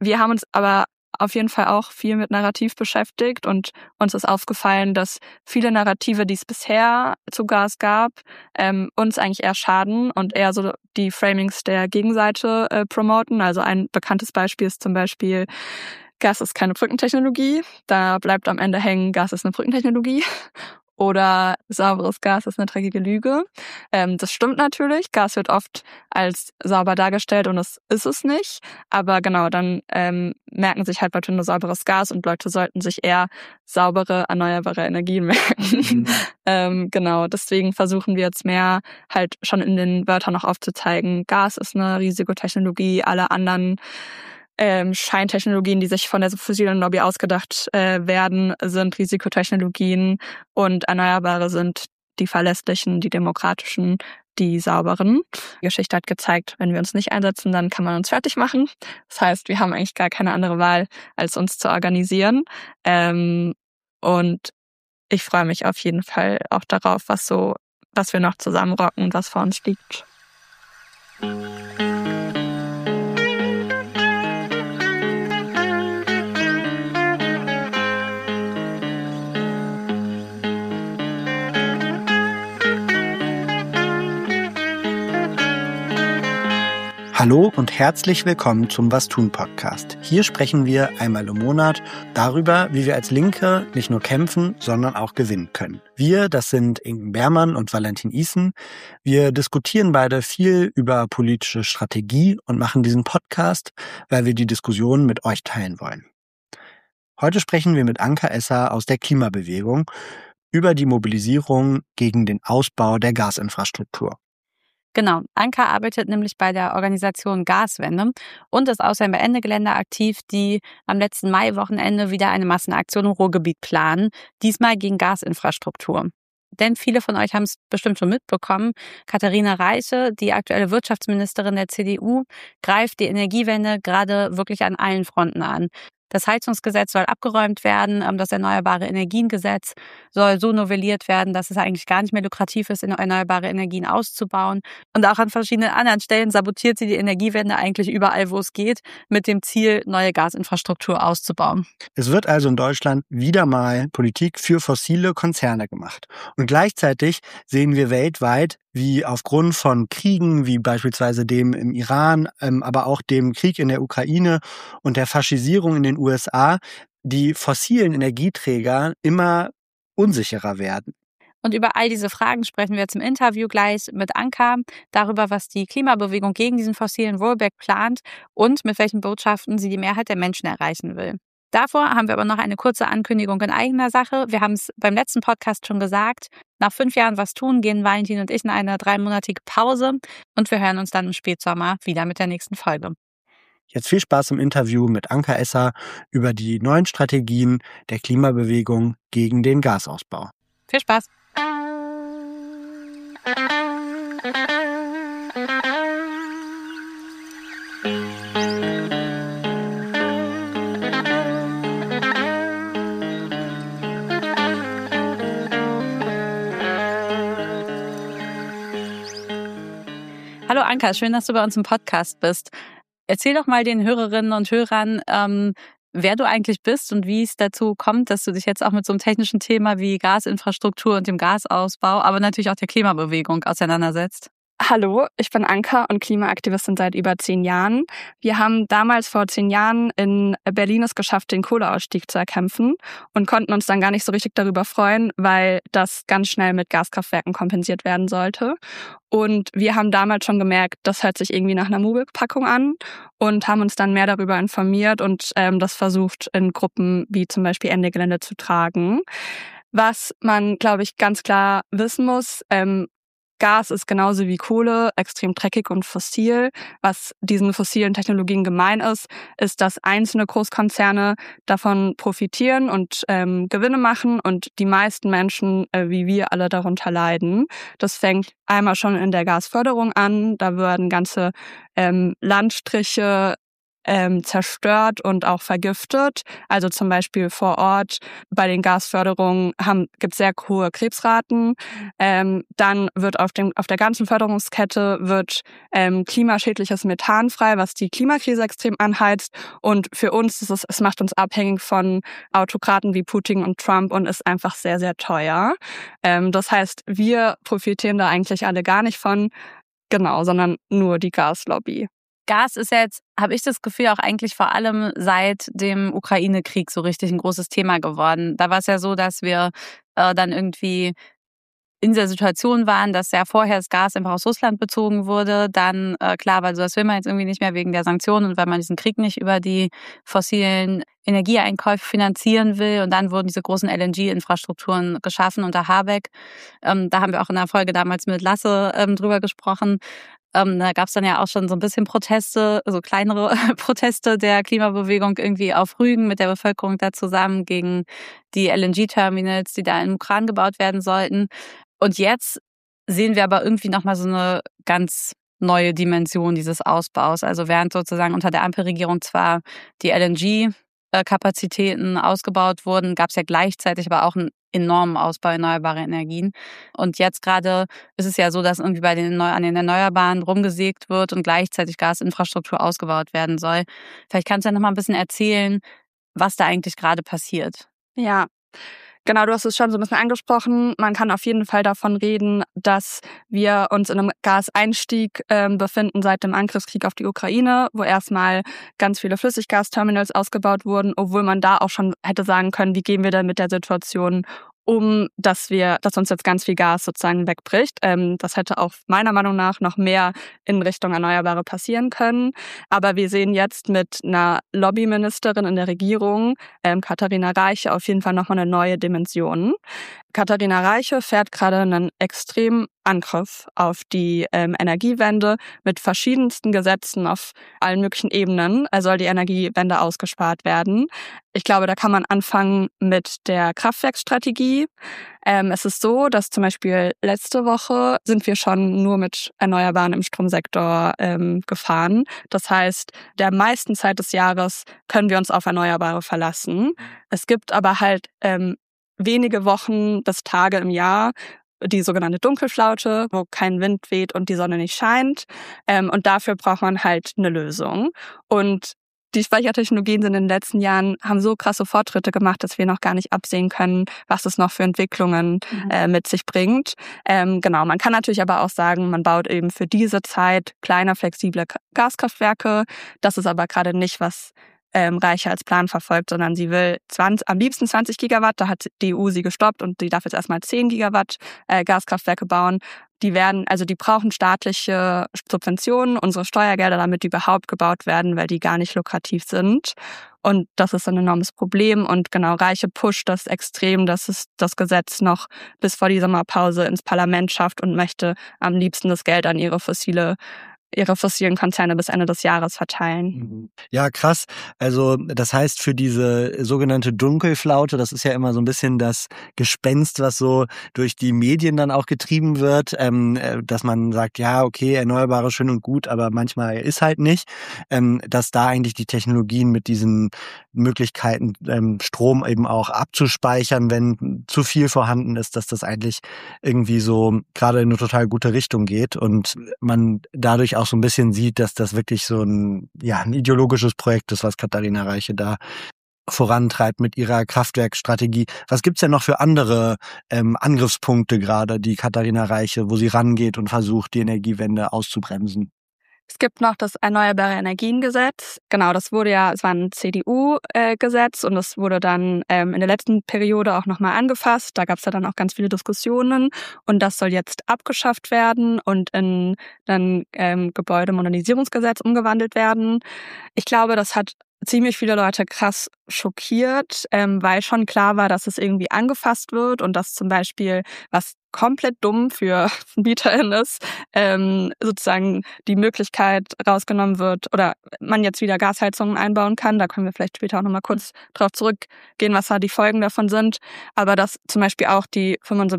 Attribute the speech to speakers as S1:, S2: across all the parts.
S1: Wir haben uns aber auf jeden Fall auch viel mit Narrativ beschäftigt und uns ist aufgefallen, dass viele Narrative, die es bisher zu Gas gab, uns eigentlich eher schaden und eher so die Framings der Gegenseite promoten. Also ein bekanntes Beispiel ist zum Beispiel, Gas ist keine Brückentechnologie. Da bleibt am Ende hängen, Gas ist eine Brückentechnologie. Oder sauberes Gas ist eine dreckige Lüge. Das stimmt natürlich. Gas wird oft als sauber dargestellt und das ist es nicht. Aber genau, dann merken sich halt Leute nur sauberes Gas und Leute sollten sich eher saubere, erneuerbare Energien merken. Genau, deswegen versuchen wir jetzt mehr halt schon in den Wörtern noch aufzuzeigen, Gas ist eine Risikotechnologie, alle anderen Scheintechnologien, die sich von der fossilen Lobby ausgedacht werden, sind Risikotechnologien und Erneuerbare sind die verlässlichen, die demokratischen, die sauberen. Die Geschichte hat gezeigt, wenn wir uns nicht einsetzen, dann kann man uns fertig machen. Das heißt, wir haben eigentlich gar keine andere Wahl, als uns zu organisieren. Und ich freue mich auf jeden Fall auch darauf, was wir noch zusammenrocken und was vor uns liegt.
S2: Hallo und herzlich willkommen zum Was tun Podcast. Hier sprechen wir einmal im Monat darüber, wie wir als Linke nicht nur kämpfen, sondern auch gewinnen können. Wir, das sind Inken Beermann und Valentin Isen. Wir diskutieren beide viel über politische Strategie und machen diesen Podcast, weil wir die Diskussion mit euch teilen wollen. Heute sprechen wir mit Anka Esser aus der Klimabewegung über die Mobilisierung gegen den Ausbau der Gasinfrastruktur.
S3: Genau, Anka arbeitet nämlich bei der Organisation Gaswende und ist außerdem bei Ende Gelände aktiv, die am letzten Maiwochenende wieder eine Massenaktion im Ruhrgebiet planen, diesmal gegen Gasinfrastruktur. Denn viele von euch haben es bestimmt schon mitbekommen, Katharina Reiche, die aktuelle Wirtschaftsministerin der CDU, greift die Energiewende gerade wirklich an allen Fronten an. Das Heizungsgesetz soll abgeräumt werden, das Erneuerbare Energiengesetz soll so novelliert werden, dass es eigentlich gar nicht mehr lukrativ ist, erneuerbare Energien auszubauen. Und auch an verschiedenen anderen Stellen sabotiert sie die Energiewende eigentlich überall, wo es geht, mit dem Ziel, neue Gasinfrastruktur auszubauen.
S2: Es wird also in Deutschland wieder mal Politik für fossile Konzerne gemacht. Und gleichzeitig sehen wir weltweit, wie aufgrund von Kriegen, wie beispielsweise dem im Iran, aber auch dem Krieg in der Ukraine und der Faschisierung in den USA, die fossilen Energieträger immer unsicherer werden.
S3: Und über all diese Fragen sprechen wir jetzt im Interview gleich mit Anka, darüber, was die Klimabewegung gegen diesen fossilen Rollback plant und mit welchen Botschaften sie die Mehrheit der Menschen erreichen will. Davor haben wir aber noch eine kurze Ankündigung in eigener Sache. Wir haben es beim letzten Podcast schon gesagt. Nach 5 Jahren Was tun gehen Valentin und ich in eine 3-monatige Pause und wir hören uns dann im Spätsommer wieder mit der nächsten Folge.
S2: Jetzt viel Spaß im Interview mit Anka Esser über die neuen Strategien der Klimabewegung gegen den Gasausbau.
S3: Viel Spaß! Hallo Anka, schön, dass du bei uns im Podcast bist. Erzähl doch mal den Hörerinnen und Hörern, wer du eigentlich bist und wie es dazu kommt, dass du dich jetzt auch mit so einem technischen Thema wie Gasinfrastruktur und dem Gasausbau, aber natürlich auch der Klimabewegung auseinandersetzt.
S1: Hallo, ich bin Anka und Klimaaktivistin seit über 10 Jahren. Wir haben damals vor 10 Jahren in Berlin es geschafft, den Kohleausstieg zu erkämpfen und konnten uns dann gar nicht so richtig darüber freuen, weil das ganz schnell mit Gaskraftwerken kompensiert werden sollte. Und wir haben damals schon gemerkt, das hört sich irgendwie nach einer Mogelpackung an und haben uns dann mehr darüber informiert und das versucht in Gruppen wie zum Beispiel Ende Gelände zu tragen. Was man, glaube ich, ganz klar wissen muss, Gas ist genauso wie Kohle extrem dreckig und fossil. Was diesen fossilen Technologien gemein ist, ist, dass einzelne Großkonzerne davon profitieren und Gewinne machen und die meisten Menschen, wie wir alle, darunter leiden. Das fängt einmal schon in der Gasförderung an. Da werden ganze Landstriche zerstört und auch vergiftet. Also zum Beispiel vor Ort bei den Gasförderungen gibt es sehr hohe Krebsraten. Dann wird auf der ganzen Förderungskette wird klimaschädliches Methan frei, was die Klimakrise extrem anheizt. Und für uns es macht uns abhängig von Autokraten wie Putin und Trump und ist einfach sehr, sehr teuer. Das heißt, wir profitieren da eigentlich alle gar nicht von, genau, sondern nur die Gaslobby.
S3: Gas ist jetzt, habe ich das Gefühl, auch eigentlich vor allem seit dem Ukraine-Krieg so richtig ein großes Thema geworden. Da war es ja so, dass wir dann irgendwie in der Situation waren, dass ja vorher das Gas einfach aus Russland bezogen wurde. Dann, klar, weil so das will man jetzt irgendwie nicht mehr wegen der Sanktionen und weil man diesen Krieg nicht über die fossilen Energieeinkäufe finanzieren will. Und dann wurden diese großen LNG-Infrastrukturen geschaffen unter Habeck. Da haben wir auch in der Folge damals mit Lasse drüber gesprochen. Da gab es dann ja auch schon so ein bisschen Proteste, so kleinere Proteste der Klimabewegung irgendwie auf Rügen mit der Bevölkerung da zusammen gegen die LNG-Terminals, die da in Ukraine gebaut werden sollten. Und jetzt sehen wir aber irgendwie nochmal so eine ganz neue Dimension dieses Ausbaus. Also während sozusagen unter der Ampelregierung zwar die LNG-Kapazitäten ausgebaut wurden, gab es ja gleichzeitig aber auch einen enormen Ausbau erneuerbarer Energien. Und jetzt gerade ist es ja so, dass irgendwie an den Erneuerbaren rumgesägt wird und gleichzeitig Gasinfrastruktur ausgebaut werden soll. Vielleicht kannst du ja noch mal ein bisschen erzählen, was da eigentlich gerade passiert.
S1: Ja, genau, du hast es schon so ein bisschen angesprochen. Man kann auf jeden Fall davon reden, dass wir uns in einem Gaseinstieg befinden seit dem Angriffskrieg auf die Ukraine, wo erstmal ganz viele Flüssiggasterminals ausgebaut wurden, obwohl man da auch schon hätte sagen können, wie gehen wir denn mit der Situation dass uns jetzt ganz viel Gas sozusagen wegbricht. Das hätte auch meiner Meinung nach noch mehr in Richtung Erneuerbare passieren können. Aber wir sehen jetzt mit einer Lobbyministerin in der Regierung, Katharina Reiche, auf jeden Fall nochmal eine neue Dimension. Katharina Reiche fährt gerade einen extremen Angriff auf die Energiewende mit verschiedensten Gesetzen auf allen möglichen Ebenen. Soll die Energiewende ausgespart werden. Ich glaube, da kann man anfangen mit der Kraftwerksstrategie. Es ist so, dass zum Beispiel letzte Woche sind wir schon nur mit Erneuerbaren im Stromsektor gefahren. Das heißt, der meisten Zeit des Jahres können wir uns auf Erneuerbare verlassen. Es gibt aber halt wenige Wochen bis Tage im Jahr, die sogenannte Dunkelflaute, wo kein Wind weht und die Sonne nicht scheint. Und dafür braucht man halt eine Lösung. Und die Speichertechnologien in den letzten Jahren haben so krasse Fortschritte gemacht, dass wir noch gar nicht absehen können, was es noch für Entwicklungen mit sich bringt. Genau, man kann natürlich aber auch sagen, man baut eben für diese Zeit kleine, flexible Gaskraftwerke. Das ist aber gerade nicht, was Reiche als Plan verfolgt, sondern sie will am liebsten 20 Gigawatt, da hat die EU sie gestoppt und sie darf jetzt erstmal 10 Gigawatt Gaskraftwerke bauen. Die brauchen staatliche Subventionen, unsere Steuergelder, damit die überhaupt gebaut werden, weil die gar nicht lukrativ sind. Und das ist ein enormes Problem. Und genau, Reiche pusht das extrem, dass es das Gesetz noch bis vor die Sommerpause ins Parlament schafft und möchte am liebsten das Geld an ihre fossilen Konzerne bis Ende des Jahres verteilen.
S2: Ja, krass. Also das heißt, für diese sogenannte Dunkelflaute, das ist ja immer so ein bisschen das Gespenst, was so durch die Medien dann auch getrieben wird, dass man sagt, ja, okay, Erneuerbare schön und gut, aber manchmal ist halt nicht, dass da eigentlich die Technologien mit diesen Möglichkeiten, Strom eben auch abzuspeichern, wenn zu viel vorhanden ist, dass das eigentlich irgendwie so gerade in eine total gute Richtung geht und man dadurch auch so ein bisschen sieht, dass das wirklich so ein ideologisches Projekt ist, was Katharina Reiche da vorantreibt mit ihrer Kraftwerkstrategie. Was gibt's denn noch für andere Angriffspunkte gerade, die Katharina Reiche, wo sie rangeht und versucht, die Energiewende auszubremsen?
S1: Es gibt noch das Erneuerbare Energiengesetz. Genau, es war ein CDU-Gesetz und es wurde dann in der letzten Periode auch nochmal angefasst. Da gab es ja dann auch ganz viele Diskussionen und das soll jetzt abgeschafft werden und in ein Gebäudemodernisierungsgesetz umgewandelt werden. Ich glaube, das hat ziemlich viele Leute krass schockiert, weil schon klar war, dass es irgendwie angefasst wird und dass zum Beispiel, was komplett dumm für BieterInnen ist, sozusagen die Möglichkeit rausgenommen wird oder man jetzt wieder Gasheizungen einbauen kann. Da können wir vielleicht später auch nochmal kurz drauf zurückgehen, was da die Folgen davon sind. Aber dass zum Beispiel auch die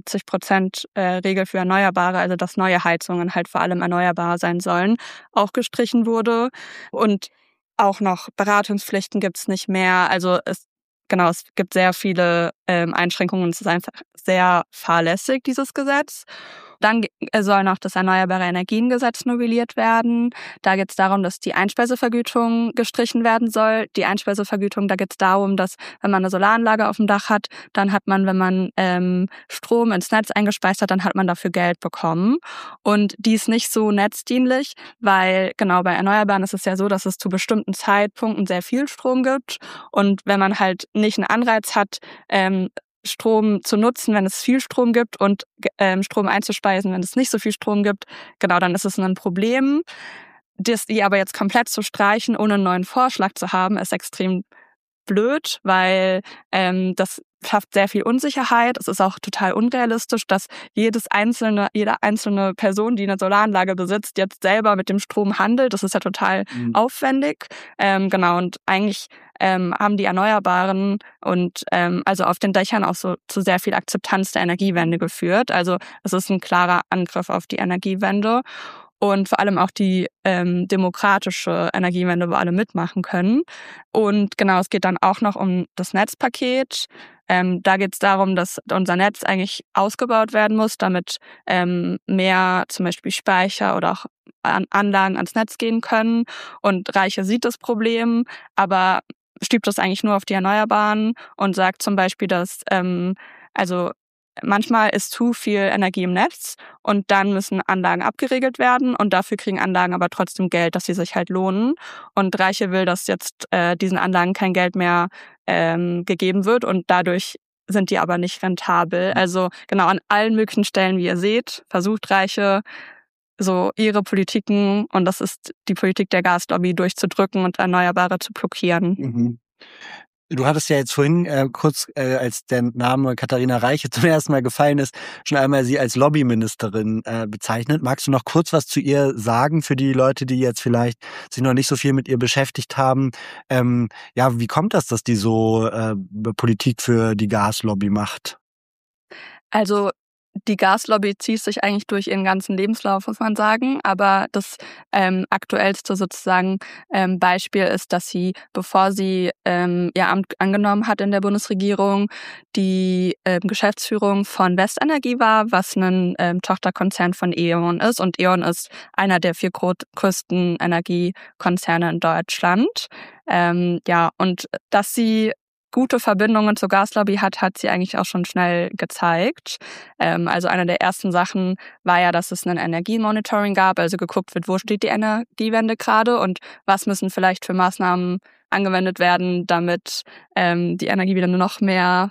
S1: 75% Regel für Erneuerbare, also dass neue Heizungen halt vor allem erneuerbar sein sollen, auch gestrichen wurde. Und auch noch Beratungspflichten gibt's nicht mehr. Also es gibt sehr viele Einschränkungen. Es ist einfach sehr fahrlässig, dieses Gesetz. Dann soll noch das Erneuerbare Energiengesetz novelliert werden. Da geht es darum, dass die Einspeisevergütung gestrichen werden soll. Die Einspeisevergütung, da geht es darum, dass wenn man eine Solaranlage auf dem Dach hat, dann hat man, wenn man Strom ins Netz eingespeist hat, dann hat man dafür Geld bekommen. Und die ist nicht so netzdienlich, weil genau bei Erneuerbaren ist es ja so, dass es zu bestimmten Zeitpunkten sehr viel Strom gibt. Und wenn man halt nicht einen Anreiz hat, Strom zu nutzen, wenn es viel Strom gibt und Strom einzuspeisen, wenn es nicht so viel Strom gibt, genau, dann ist es ein Problem. Die aber jetzt komplett zu streichen, ohne einen neuen Vorschlag zu haben, ist extrem blöd, weil das schafft sehr viel Unsicherheit. Es ist auch total unrealistisch, dass jede einzelne Person, die eine Solaranlage besitzt, jetzt selber mit dem Strom handelt. Das ist ja total aufwendig. Genau, und eigentlich haben die Erneuerbaren und also auf den Dächern auch so zu sehr viel Akzeptanz der Energiewende geführt. Also es ist ein klarer Angriff auf die Energiewende. Und vor allem auch die demokratische Energiewende, wo alle mitmachen können. Und genau, es geht dann auch noch um das Netzpaket. Da geht es darum, dass unser Netz eigentlich ausgebaut werden muss, damit mehr zum Beispiel Speicher oder auch Anlagen ans Netz gehen können. Und Reiche sieht das Problem, aber stülpt das eigentlich nur auf die Erneuerbaren und sagt zum Beispiel, dass manchmal ist zu viel Energie im Netz und dann müssen Anlagen abgeregelt werden und dafür kriegen Anlagen aber trotzdem Geld, dass sie sich halt lohnen. Und Reiche will, dass jetzt diesen Anlagen kein Geld mehr gegeben wird und dadurch sind die aber nicht rentabel. Also genau an allen möglichen Stellen, wie ihr seht, versucht Reiche so ihre Politiken, und das ist die Politik der Gaslobby, durchzudrücken und Erneuerbare zu blockieren.
S2: Mhm. Du hattest ja jetzt vorhin kurz, als der Name Katharina Reiche zum ersten Mal gefallen ist, schon einmal sie als Lobbyministerin bezeichnet. Magst du noch kurz was zu ihr sagen für die Leute, die jetzt vielleicht sich noch nicht so viel mit ihr beschäftigt haben? Wie kommt das, dass die so Politik für die Gaslobby macht?
S1: Also die Gaslobby zieht sich eigentlich durch ihren ganzen Lebenslauf, muss man sagen. Aber das aktuellste sozusagen Beispiel ist, dass sie, bevor sie ihr Amt angenommen hat in der Bundesregierung, die Geschäftsführung von Westenergie war, was ein Tochterkonzern von E.ON ist. Und E.ON ist einer der 4 größten Energiekonzerne in Deutschland. Und dass sie gute Verbindungen zur Gaslobby hat sie eigentlich auch schon schnell gezeigt. Also eine der ersten Sachen war ja, dass es ein Energiemonitoring gab, also geguckt wird, wo steht die Energiewende gerade und was müssen vielleicht für Maßnahmen angewendet werden, damit die Energie wieder nur noch mehr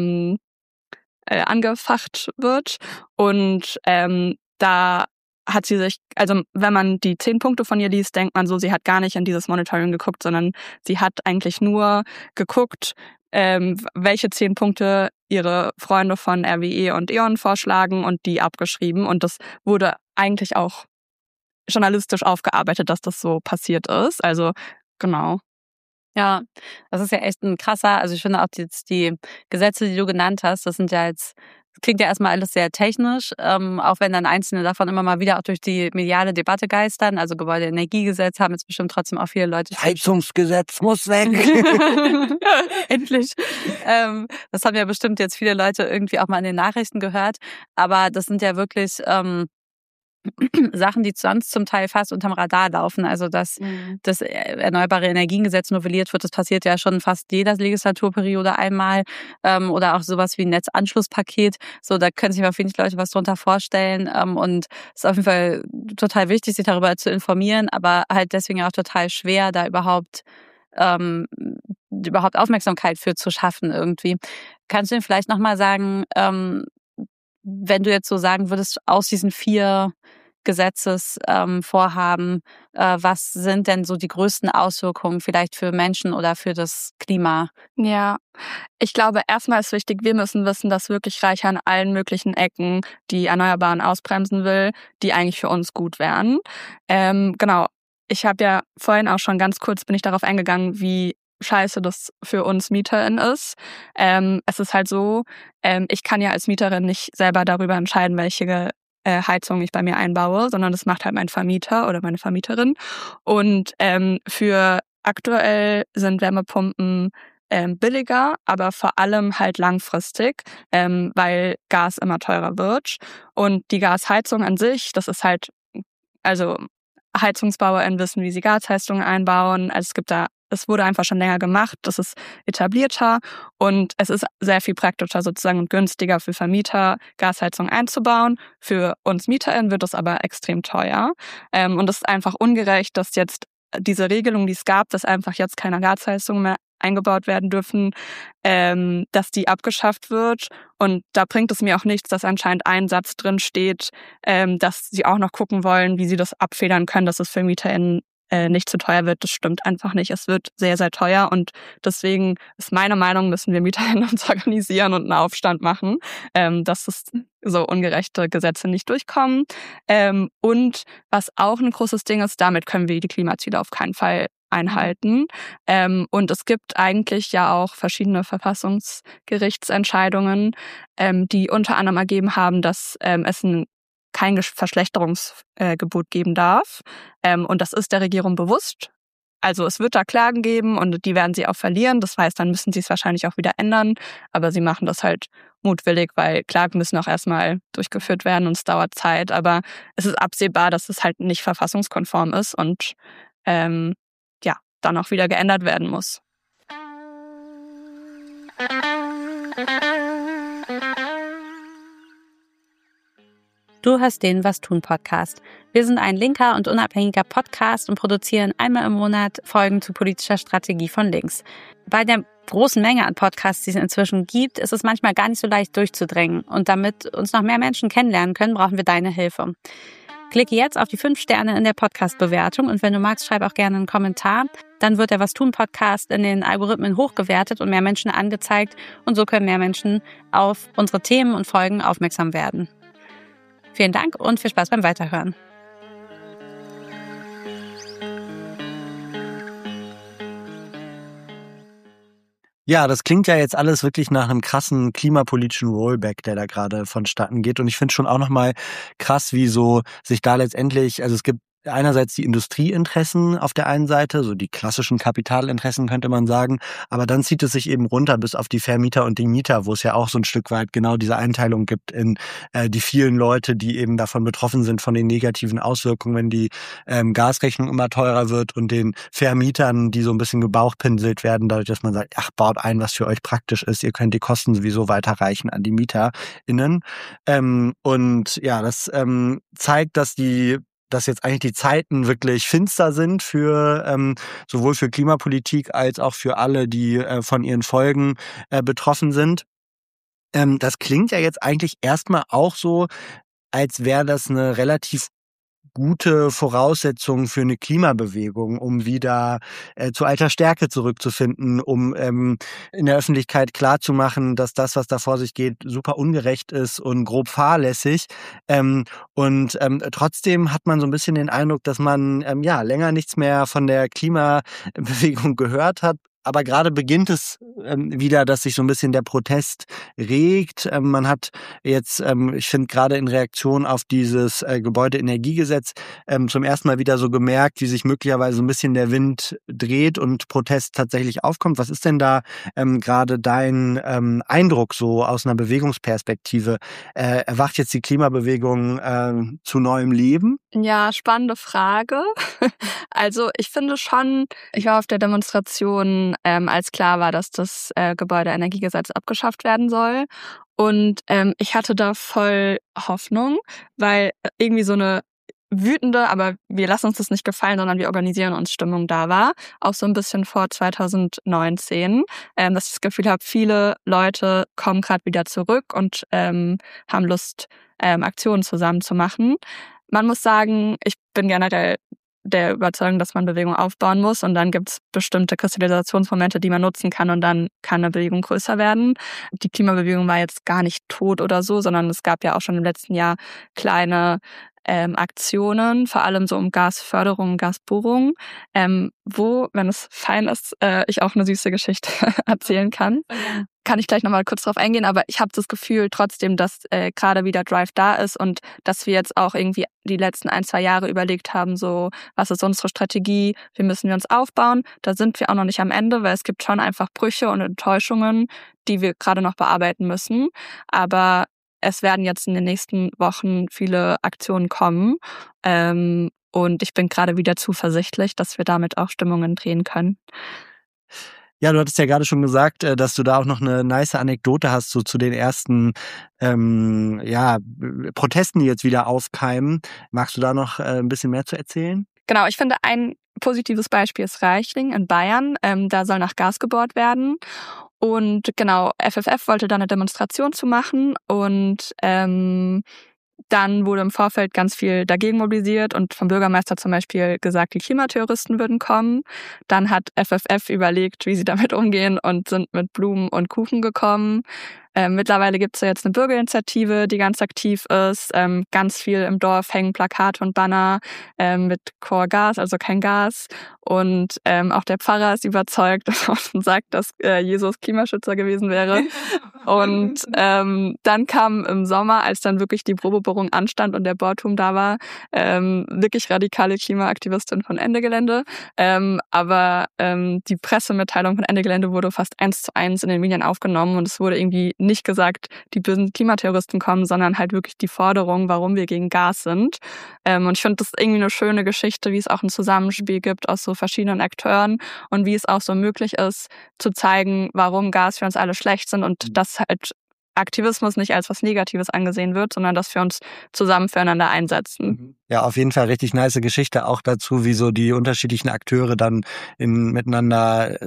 S1: angefacht wird. Und da hat sie sich, also wenn man die 10 Punkte von ihr liest, denkt man so, sie hat gar nicht in dieses Monitoring geguckt, sondern sie hat eigentlich nur geguckt, welche 10 Punkte ihre Freunde von RWE und E.ON vorschlagen und die abgeschrieben. Und das wurde eigentlich auch journalistisch aufgearbeitet, dass das so passiert ist. Also genau.
S3: Ja, das ist ja echt ein krasser, also ich finde auch jetzt die Gesetze, die du genannt hast, das klingt ja erstmal alles sehr technisch, auch wenn dann einzelne davon immer mal wieder auch durch die mediale Debatte geistern. Also Gebäudeenergiegesetz haben jetzt bestimmt trotzdem auch viele Leute.
S2: Heizungsgesetz muss weg.
S3: Endlich. Das haben ja bestimmt jetzt viele Leute irgendwie auch mal in den Nachrichten gehört. Aber das sind ja wirklich Sachen, die sonst zum Teil fast unterm Radar laufen. Also dass das Erneuerbare Energiengesetz novelliert wird, das passiert ja schon fast jeder Legislaturperiode einmal. Oder auch sowas wie ein Netzanschlusspaket. So, da können sich auf jeden Fall Leute was drunter vorstellen. Und es ist auf jeden Fall total wichtig, sich darüber zu informieren, aber halt deswegen auch total schwer, da überhaupt Aufmerksamkeit für zu schaffen irgendwie. Kannst du denn vielleicht nochmal sagen, wenn du jetzt so sagen würdest, aus diesen 4 Gesetzesvorhaben, was sind denn so die größten Auswirkungen vielleicht für Menschen oder für das Klima?
S1: Ja, ich glaube, erstmal ist wichtig, wir müssen wissen, dass wirklich Reiche an allen möglichen Ecken die Erneuerbaren ausbremsen will, die eigentlich für uns gut wären. Genau, ich habe ja vorhin auch schon ganz kurz, bin ich darauf eingegangen, wie scheiße das für uns MieterInnen ist. Es ist halt so, ich kann ja als Mieterin nicht selber darüber entscheiden, welche Heizung ich bei mir einbaue, sondern das macht halt mein Vermieter oder meine Vermieterin. Und für aktuell sind Wärmepumpen billiger, aber vor allem halt langfristig, weil Gas immer teurer wird. Und die Gasheizung an sich, das ist halt, also HeizungsbauerInnen wissen, wie sie Gasheizungen einbauen. Also es wurde einfach schon länger gemacht, das ist etablierter und es ist sehr viel praktischer sozusagen und günstiger für Vermieter, Gasheizung einzubauen. Für uns MieterInnen wird das aber extrem teuer. Und es ist einfach ungerecht, dass jetzt diese Regelung, die es gab, dass einfach jetzt keine Gasheizungen mehr eingebaut werden dürfen, dass die abgeschafft wird. Und da bringt es mir auch nichts, dass anscheinend ein Satz drin steht, dass sie auch noch gucken wollen, wie sie das abfedern können, dass es für MieterInnen nicht zu teuer wird. Das stimmt einfach nicht. Es wird sehr, sehr teuer und deswegen ist meine Meinung, müssen wir MieterInnen uns organisieren und einen Aufstand machen, dass es so ungerechte Gesetze nicht durchkommen. Und was auch ein großes Ding ist, damit können wir die Klimaziele auf keinen Fall einhalten. Und es gibt eigentlich ja auch verschiedene Verfassungsgerichtsentscheidungen, die unter anderem ergeben haben, dass es kein Verschlechterungsgebot geben darf. Und das ist der Regierung bewusst. Also es wird da Klagen geben und die werden sie auch verlieren. Das heißt, dann müssen sie es wahrscheinlich auch wieder ändern. Aber sie machen das halt mutwillig, weil Klagen müssen auch erstmal durchgeführt werden und es dauert Zeit. Aber es ist absehbar, dass es halt nicht verfassungskonform ist und dann auch wieder geändert werden muss.
S3: Du hörst den Was tun Podcast. Wir sind ein linker und unabhängiger Podcast und produzieren einmal im Monat Folgen zu politischer Strategie von links. Bei der großen Menge an Podcasts, die es inzwischen gibt, ist es manchmal gar nicht so leicht durchzudringen. Und damit uns noch mehr Menschen kennenlernen können, brauchen wir deine Hilfe. Klicke jetzt auf die 5 Sterne in der Podcast-Bewertung und wenn du magst, schreib auch gerne einen Kommentar. Dann wird der Was tun Podcast in den Algorithmen hochgewertet und mehr Menschen angezeigt und so können mehr Menschen auf unsere Themen und Folgen aufmerksam werden. Vielen Dank und viel Spaß beim Weiterhören.
S2: Ja, das klingt ja jetzt alles wirklich nach einem krassen klimapolitischen Rollback, der da gerade vonstatten geht. Und ich finde schon auch nochmal krass, wie so sich da letztendlich, also es gibt einerseits die Industrieinteressen auf der einen Seite, so die klassischen Kapitalinteressen könnte man sagen, aber dann zieht es sich eben runter bis auf die Vermieter und die Mieter, wo es ja auch so ein Stück weit genau diese Einteilung gibt in die vielen Leute, die eben davon betroffen sind, von den negativen Auswirkungen, wenn die Gasrechnung immer teurer wird und den Vermietern, die so ein bisschen gebauchpinselt werden, dadurch, dass man sagt, ach, baut ein, was für euch praktisch ist, ihr könnt die Kosten sowieso weiterreichen an die MieterInnen. Und ja, das zeigt, dass jetzt eigentlich die Zeiten wirklich finster sind für sowohl für Klimapolitik als auch für alle, die von ihren Folgen betroffen sind. Das klingt ja jetzt eigentlich erstmal auch so, als wäre das eine relativ gute Voraussetzung für eine Klimabewegung, um wieder zu alter Stärke zurückzufinden, um in der Öffentlichkeit klarzumachen, dass das, was da vor sich geht, super ungerecht ist und grob fahrlässig. Trotzdem hat man so ein bisschen den Eindruck, dass man länger nichts mehr von der Klimabewegung gehört hat. Aber gerade beginnt es wieder, dass sich so ein bisschen der Protest regt. Man hat jetzt, ich finde gerade in Reaktion auf dieses Gebäudeenergiegesetz zum ersten Mal wieder so gemerkt, wie sich möglicherweise so ein bisschen der Wind dreht und Protest tatsächlich aufkommt. Was ist denn da gerade dein Eindruck so aus einer Bewegungsperspektive? Erwacht jetzt die Klimabewegung zu neuem Leben?
S1: Ja, spannende Frage. Also ich finde schon, ich war auf der Demonstration, als klar war, dass das Gebäudeenergiegesetz abgeschafft werden soll. Und ich hatte da voll Hoffnung, weil irgendwie so eine wütende, aber wir lassen uns das nicht gefallen, sondern wir organisieren uns Stimmung da war. Auch so ein bisschen vor 2019, dass ich das Gefühl habe, viele Leute kommen gerade wieder zurück und haben Lust, Aktionen zusammen zu machen. Man muss sagen, ich bin generell der Überzeugung, dass man Bewegung aufbauen muss und dann gibt es bestimmte Kristallisationsmomente, die man nutzen kann und dann kann eine Bewegung größer werden. Die Klimabewegung war jetzt gar nicht tot oder so, sondern es gab ja auch schon im letzten Jahr kleine Aktionen, vor allem so um Gasförderung, Gasbohrung, wo, wenn es fein ist, ich auch eine süße Geschichte erzählen kann. Kann ich gleich nochmal kurz drauf eingehen, aber ich habe das Gefühl trotzdem, dass gerade wieder Drive da ist und dass wir jetzt auch irgendwie die letzten 1-2 Jahre überlegt haben, so, was ist unsere Strategie, wie müssen wir uns aufbauen. Da sind wir auch noch nicht am Ende, weil es gibt schon einfach Brüche und Enttäuschungen, die wir gerade noch bearbeiten müssen. Aber es werden jetzt in den nächsten Wochen viele Aktionen kommen. Und ich bin gerade wieder zuversichtlich, dass wir damit auch Stimmungen drehen können.
S2: Ja, du hattest ja gerade schon gesagt, dass du da auch noch eine nice Anekdote hast, so zu den ersten Protesten, die jetzt wieder aufkeimen. Magst du da noch ein bisschen mehr zu erzählen?
S1: Genau, ich finde, ein positives Beispiel ist Reichling in Bayern. Da soll nach Gas gebohrt werden. Und genau, FFF wollte da eine Demonstration zu machen und dann wurde im Vorfeld ganz viel dagegen mobilisiert und vom Bürgermeister zum Beispiel gesagt, die Klimaterroristen würden kommen. Dann hat FFF überlegt, wie sie damit umgehen und sind mit Blumen und Kuchen gekommen. Mittlerweile gibt es ja jetzt eine Bürgerinitiative, die ganz aktiv ist. Ganz viel im Dorf hängen Plakate und Banner mit Core Gas, also kein Gas. Und auch der Pfarrer ist überzeugt und sagt, dass Jesus Klimaschützer gewesen wäre. Und dann kam im Sommer, als dann wirklich die Probebohrung anstand und der Bohrturm da war, wirklich radikale Klimaaktivistin von Ende Gelände. Aber die Pressemitteilung von Ende Gelände wurde fast 1:1 in den Medien aufgenommen und es wurde irgendwie nicht gesagt, die bösen Klimaterroristen kommen, sondern halt wirklich die Forderung, warum wir gegen Gas sind. Und ich finde das irgendwie eine schöne Geschichte, wie es auch ein Zusammenspiel gibt aus so verschiedenen Akteuren und wie es auch so möglich ist, zu zeigen, warum Gas für uns alle schlecht sind und dass halt Aktivismus nicht als was Negatives angesehen wird, sondern dass wir uns zusammen füreinander einsetzen.
S2: Ja, auf jeden Fall richtig nice Geschichte auch dazu, wie so die unterschiedlichen Akteure dann miteinander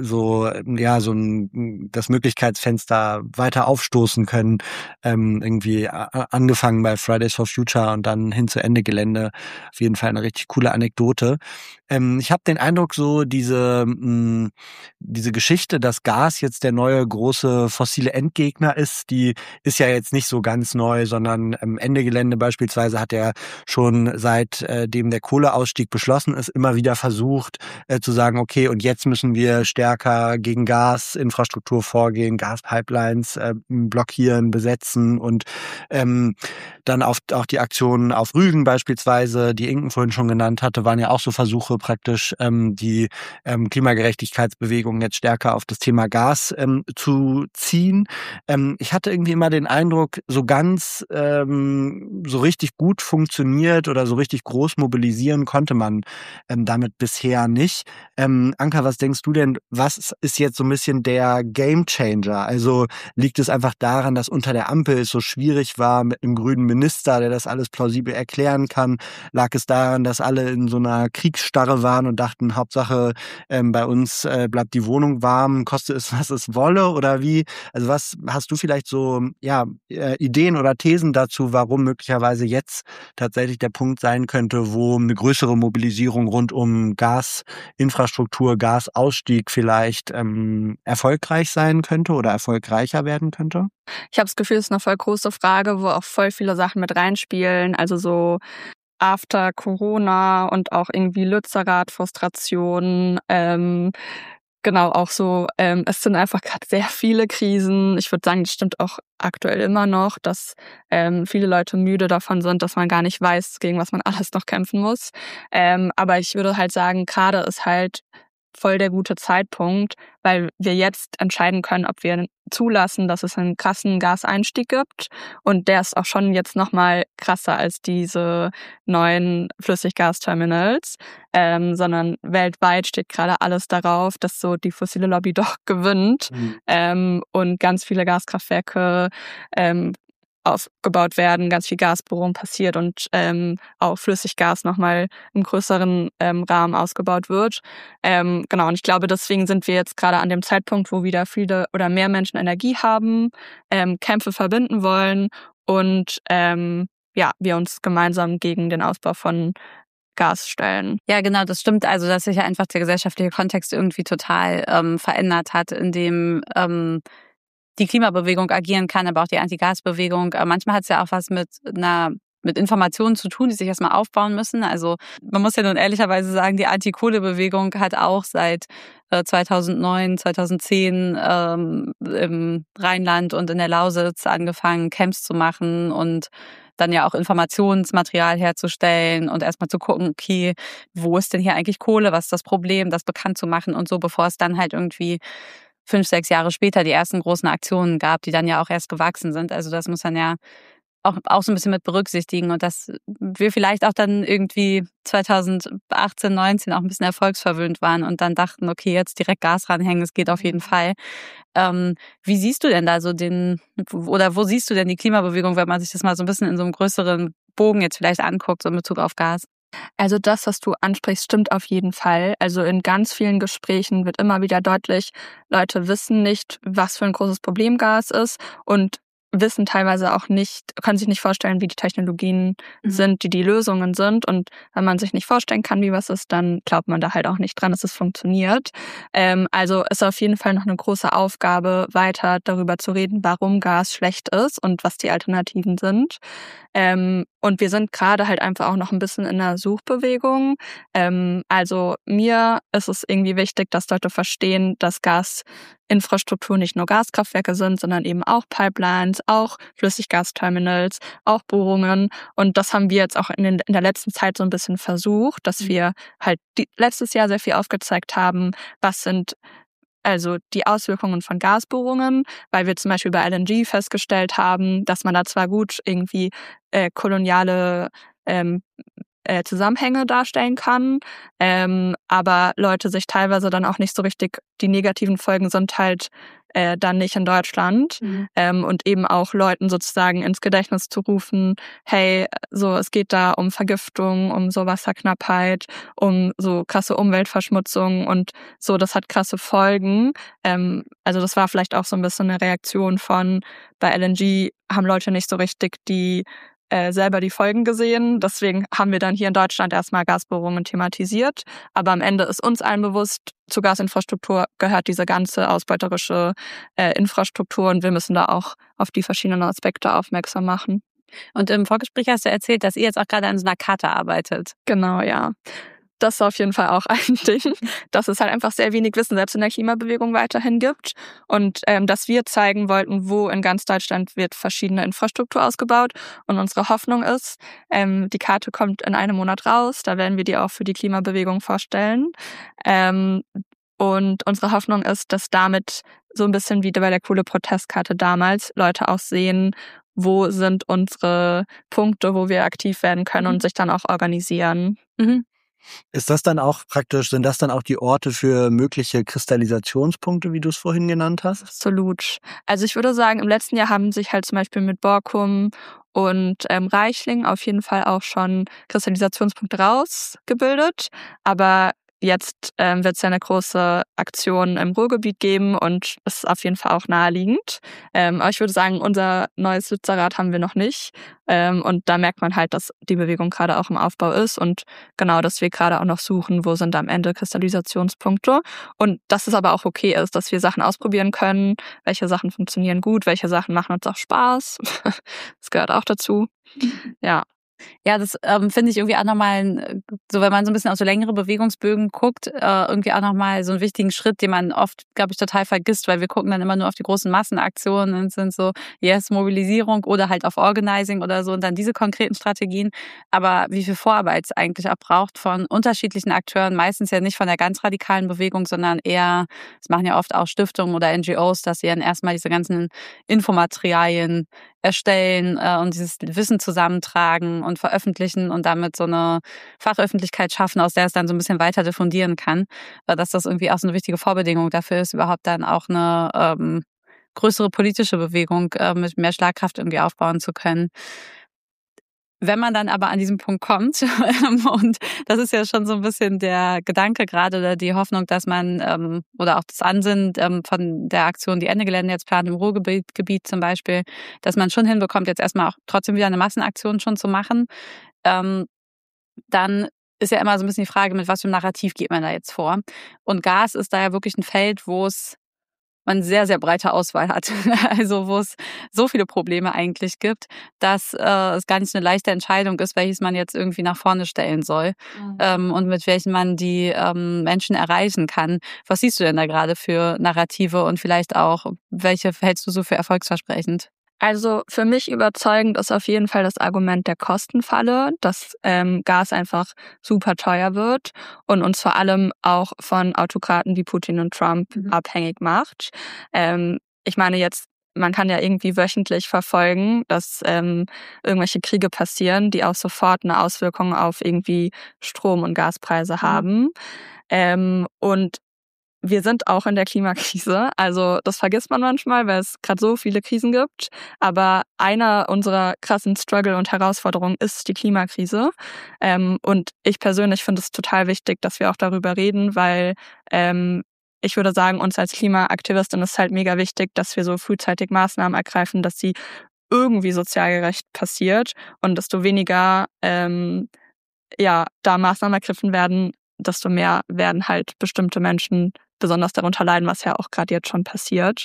S2: das Möglichkeitsfenster weiter aufstoßen können. Irgendwie angefangen bei Fridays for Future und dann hin zu Ende Gelände. Auf jeden Fall eine richtig coole Anekdote. Ich habe den Eindruck, so diese Geschichte, dass Gas jetzt der neue große fossile Endgegner ist, die ist ja jetzt nicht so ganz neu, sondern Ende Gelände beispielsweise hat ja schon seitdem der Kohleausstieg beschlossen ist, immer wieder versucht zu sagen, okay, und jetzt müssen wir stärker gegen Gasinfrastruktur vorgehen, Gaspipelines blockieren, besetzen und dann auch die Aktionen auf Rügen beispielsweise, die Inken vorhin schon genannt hatte, waren ja auch so Versuche praktisch, die Klimagerechtigkeitsbewegung jetzt stärker auf das Thema Gas zu ziehen. Ich hatte irgendwie immer den Eindruck, so ganz so richtig gut funktioniert oder so richtig groß mobilisieren konnte man damit bisher nicht. Anka, was denkst du denn, was ist jetzt so ein bisschen der Gamechanger? Also liegt es einfach daran, dass unter der Ampel es so schwierig war mit einem grünen Minister, der das alles plausibel erklären kann? Lag es daran, dass alle in so einer Kriegsstarre waren und dachten, Hauptsache bei uns bleibt die Wohnung warm, koste es, was es wolle? Oder wie? Also was hast du vielleicht so Ideen oder Thesen dazu, warum möglicherweise jetzt tatsächlich der Punkt sein könnte, wo eine größere Mobilisierung rund um Gasinfrastruktur, Gasausstieg vielleicht erfolgreich sein könnte oder erfolgreicher werden könnte?
S1: Ich habe das Gefühl, es ist eine voll große Frage, wo auch voll viele Sachen mit reinspielen. Also so after Corona und auch irgendwie Lützerath-Frustration. Genau, auch so, es sind einfach gerade sehr viele Krisen. Ich würde sagen, das stimmt auch aktuell immer noch, dass viele Leute müde davon sind, dass man gar nicht weiß, gegen was man alles noch kämpfen muss. Aber ich würde halt sagen, gerade ist halt voll der gute Zeitpunkt, weil wir jetzt entscheiden können, ob wir zulassen, dass es einen krassen Gaseinstieg gibt. Und der ist auch schon jetzt nochmal krasser als diese neuen Flüssiggasterminals, sondern weltweit steht gerade alles darauf, dass so die fossile Lobby doch gewinnt und ganz viele Gaskraftwerke aufgebaut werden, ganz viel Gasbohrung passiert und auch Flüssiggas nochmal im größeren Rahmen ausgebaut wird. Genau, und ich glaube, deswegen sind wir jetzt gerade an dem Zeitpunkt, wo wieder viele oder mehr Menschen Energie haben, Kämpfe verbinden wollen und wir uns gemeinsam gegen den Ausbau von Gas stellen.
S3: Ja, genau, das stimmt. Also, dass sich ja einfach der gesellschaftliche Kontext irgendwie total verändert hat, in dem die Klimabewegung agieren kann, aber auch die Anti-Gas-Bewegung. Manchmal hat es ja auch was mit einer mit Informationen zu tun, die sich erstmal aufbauen müssen. Also man muss ja nun ehrlicherweise sagen, die Anti-Kohle-Bewegung hat auch seit 2009, 2010 im Rheinland und in der Lausitz angefangen, Camps zu machen und dann ja auch Informationsmaterial herzustellen und erstmal zu gucken, okay, wo ist denn hier eigentlich Kohle, was ist das Problem, das bekannt zu machen und so, bevor es dann halt irgendwie 5, 6 Jahre später die ersten großen Aktionen gab, die dann ja auch erst gewachsen sind. Also das muss man ja auch so ein bisschen mit berücksichtigen und dass wir vielleicht auch dann irgendwie 2018, 19 auch ein bisschen erfolgsverwöhnt waren und dann dachten, okay, jetzt direkt Gas ranhängen, es geht auf jeden Fall. Wie siehst du denn da so oder wo siehst du denn die Klimabewegung, wenn man sich das mal so ein bisschen in so einem größeren Bogen jetzt vielleicht anguckt, so in Bezug auf Gas?
S1: Also das, was du ansprichst, stimmt auf jeden Fall. Also in ganz vielen Gesprächen wird immer wieder deutlich, Leute wissen nicht, was für ein großes Problem Gas ist und wissen teilweise auch nicht, können sich nicht vorstellen, wie die Technologien sind, die Lösungen sind. Und wenn man sich nicht vorstellen kann, wie was ist, dann glaubt man da halt auch nicht dran, dass es funktioniert. Also ist auf jeden Fall noch eine große Aufgabe, weiter darüber zu reden, warum Gas schlecht ist und was die Alternativen sind. Und wir sind gerade halt einfach auch noch ein bisschen in einer Suchbewegung. Also mir ist es irgendwie wichtig, dass Leute verstehen, dass Gasinfrastruktur nicht nur Gaskraftwerke sind, sondern eben auch Pipelines, auch Flüssiggasterminals, auch Bohrungen. Und das haben wir jetzt auch in der letzten Zeit so ein bisschen versucht, dass wir halt letztes Jahr sehr viel aufgezeigt haben, was sind also die Auswirkungen von Gasbohrungen, weil wir zum Beispiel bei LNG festgestellt haben, dass man da zwar gut irgendwie koloniale Zusammenhänge darstellen kann, aber Leute sich teilweise dann auch nicht so richtig, die negativen Folgen sind halt dann nicht in Deutschland und eben auch Leuten sozusagen ins Gedächtnis zu rufen, hey, so es geht da um Vergiftung, um so Wasserknappheit, um so krasse Umweltverschmutzung und so, das hat krasse Folgen. Also das war vielleicht auch so ein bisschen eine Reaktion von, bei LNG haben Leute nicht so richtig selber die Folgen gesehen. Deswegen haben wir dann hier in Deutschland erstmal Gasbohrungen thematisiert. Aber am Ende ist uns allen bewusst, zur Gasinfrastruktur gehört diese ganze ausbeuterische Infrastruktur und wir müssen da auch auf die verschiedenen Aspekte aufmerksam machen.
S3: Und im Vorgespräch hast du erzählt, dass ihr jetzt auch gerade an so einer Karte arbeitet.
S1: Genau, ja. Das ist auf jeden Fall auch ein Ding, dass es halt einfach sehr wenig Wissen selbst in der Klimabewegung weiterhin gibt und dass wir zeigen wollten, wo in ganz Deutschland wird verschiedene Infrastruktur ausgebaut und unsere Hoffnung ist, die Karte kommt in einem Monat raus, da werden wir die auch für die Klimabewegung vorstellen und unsere Hoffnung ist, dass damit so ein bisschen wie bei der Kohleprotestkarte damals Leute auch sehen, wo sind unsere Punkte, wo wir aktiv werden können und sich dann auch organisieren.
S2: Ist das dann auch praktisch, sind das dann auch die Orte für mögliche Kristallisationspunkte, wie du es vorhin genannt hast?
S1: Absolut. Also ich würde sagen, im letzten Jahr haben sich halt zum Beispiel mit Borkum und Reichling auf jeden Fall auch schon Kristallisationspunkte rausgebildet. Aber jetzt wird es ja eine große Aktion im Ruhrgebiet geben und es ist auf jeden Fall auch naheliegend. Aber ich würde sagen, unser neues Lützerath haben wir noch nicht. Und da merkt man halt, dass die Bewegung gerade auch im Aufbau ist und genau, dass wir gerade auch noch suchen, wo sind am Ende Kristallisationspunkte. Und dass es aber auch okay ist, dass wir Sachen ausprobieren können, welche Sachen funktionieren gut, welche Sachen machen uns auch Spaß. Das gehört auch dazu. Ja.
S3: Ja, das finde ich irgendwie auch nochmal, so wenn man so ein bisschen auf so längere Bewegungsbögen guckt, irgendwie auch nochmal so einen wichtigen Schritt, den man oft, glaube ich, total vergisst, weil wir gucken dann immer nur auf die großen Massenaktionen und sind so, yes, Mobilisierung oder halt auf Organizing oder so und dann diese konkreten Strategien. Aber wie viel Vorarbeit es eigentlich auch braucht von unterschiedlichen Akteuren, meistens ja nicht von der ganz radikalen Bewegung, sondern eher, das machen ja oft auch Stiftungen oder NGOs, dass sie dann erstmal diese ganzen Infomaterialien erstellen und dieses Wissen zusammentragen und veröffentlichen und damit so eine Fachöffentlichkeit schaffen, aus der es dann so ein bisschen weiter diffundieren kann, dass das irgendwie auch so eine wichtige Vorbedingung dafür ist, überhaupt dann auch eine größere politische Bewegung mit mehr Schlagkraft irgendwie aufbauen zu können. Wenn man dann aber an diesem Punkt kommt, und das ist ja schon so ein bisschen der Gedanke gerade oder die Hoffnung, dass man, oder auch das Ansinnen von der Aktion, die Ende Gelände jetzt plant, im Ruhrgebiet zum Beispiel, dass man schon hinbekommt, jetzt erstmal auch trotzdem wieder eine Massenaktion schon zu machen, dann ist ja immer so ein bisschen die Frage, mit was für einem Narrativ geht man da jetzt vor? Und Gas ist da ja wirklich ein Feld, wo es man eine sehr, sehr breite Auswahl hat. Also wo es so viele Probleme eigentlich gibt, dass es gar nicht eine leichte Entscheidung ist, welches man jetzt irgendwie nach vorne stellen soll und mit welchen man die Menschen erreichen kann. Was siehst du denn da gerade für Narrative und vielleicht auch, welche hältst du so für erfolgsversprechend?
S1: Also für mich überzeugend ist auf jeden Fall das Argument der Kostenfalle, dass Gas einfach super teuer wird und uns vor allem auch von Autokraten wie Putin und Trump abhängig macht. Ich meine jetzt, man kann ja irgendwie wöchentlich verfolgen, dass irgendwelche Kriege passieren, die auch sofort eine Auswirkung auf irgendwie Strom- und Gaspreise haben. Und wir sind auch in der Klimakrise. Also das vergisst man manchmal, weil es gerade so viele Krisen gibt. Aber einer unserer krassen Struggle und Herausforderungen ist die Klimakrise. Und ich persönlich finde es total wichtig, dass wir auch darüber reden, weil ich würde sagen, uns als Klimaaktivistin ist halt mega wichtig, dass wir so frühzeitig Maßnahmen ergreifen, dass sie irgendwie sozial gerecht passiert und desto weniger da Maßnahmen ergriffen werden, desto mehr werden halt bestimmte Menschen besonders darunter leiden, was ja auch gerade jetzt schon passiert.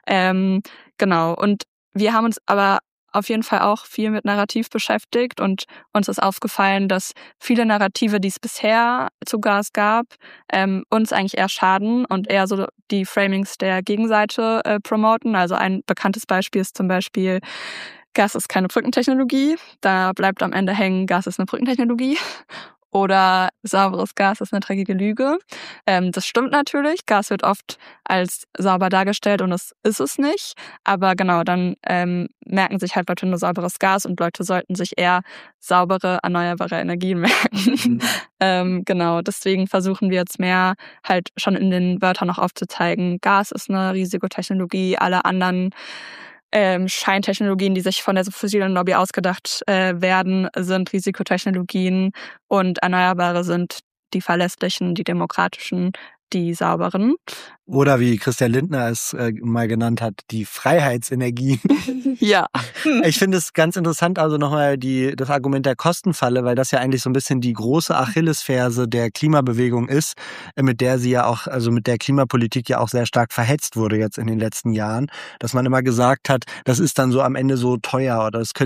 S1: Genau. Und wir haben uns aber auf jeden Fall auch viel mit Narrativ beschäftigt und uns ist aufgefallen, dass viele Narrative, die es bisher zu Gas gab, uns eigentlich eher schaden und eher so die Framings der Gegenseite promoten. Also ein bekanntes Beispiel ist zum Beispiel, Gas ist keine Brückentechnologie. Da bleibt am Ende hängen, Gas ist eine Brückentechnologie. Oder sauberes Gas ist eine dreckige Lüge. Das stimmt natürlich. Gas wird oft als sauber dargestellt und das ist es nicht. Aber genau, dann merken sich halt Leute nur sauberes Gas und Leute sollten sich eher saubere, erneuerbare Energien merken. Genau, deswegen versuchen wir jetzt mehr halt schon in den Wörtern noch aufzuzeigen, Gas ist eine Risikotechnologie, alle anderen Scheintechnologien, die sich von der fossilen Lobby ausgedacht werden, sind Risikotechnologien und Erneuerbare sind die verlässlichen, die demokratischen, die sauberen.
S2: Oder wie Christian Lindner es mal genannt hat, die Freiheitsenergien.
S1: Ja.
S2: Ich finde es ganz interessant, also nochmal das Argument der Kostenfalle, weil das ja eigentlich so ein bisschen die große Achillesferse der Klimabewegung ist, mit der sie ja auch, also mit der Klimapolitik ja auch sehr stark verhetzt wurde jetzt in den letzten Jahren, dass man immer gesagt hat, das ist dann so am Ende so teuer oder das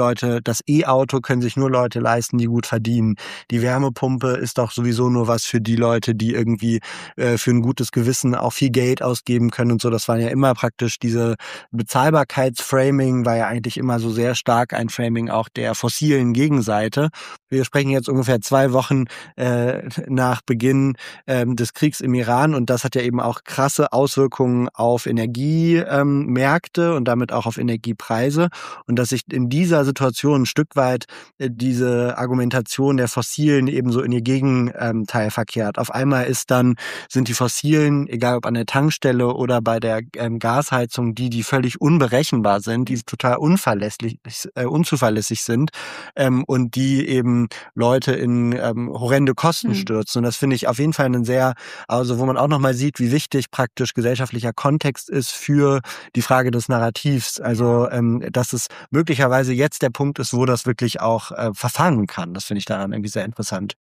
S2: E-Auto können sich nur Leute leisten, die gut verdienen. Die Wärmepumpe ist doch sowieso nur was für die Leute, die irgendwie für ein gutes Gewissen auch viel Geld ausgeben können und so. Das waren ja immer praktisch diese Bezahlbarkeitsframing war ja eigentlich immer so sehr stark ein Framing auch der fossilen Gegenseite. Wir sprechen jetzt ungefähr 2 Wochen nach Beginn des Kriegs im Iran und das hat ja eben auch krasse Auswirkungen auf Energiemärkte und damit auch auf Energiepreise und dass sich in dieser Situation ein Stück weit diese Argumentation der Fossilen ebenso in ihr Gegenteil verkehrt. Auf einmal sind die Fossilen, egal ob an der Tankstelle oder bei der Gasheizung, die völlig unberechenbar sind, die total unzuverlässig sind und die eben Leute in horrende Kosten stürzen. Und das finde ich auf jeden Fall wo man auch nochmal sieht, wie wichtig praktisch gesellschaftlicher Kontext ist für die Frage des Narrativs. Also dass es möglicherweise jetzt der Punkt ist, wo das wirklich auch verfangen kann. Das finde ich daran irgendwie sehr interessant.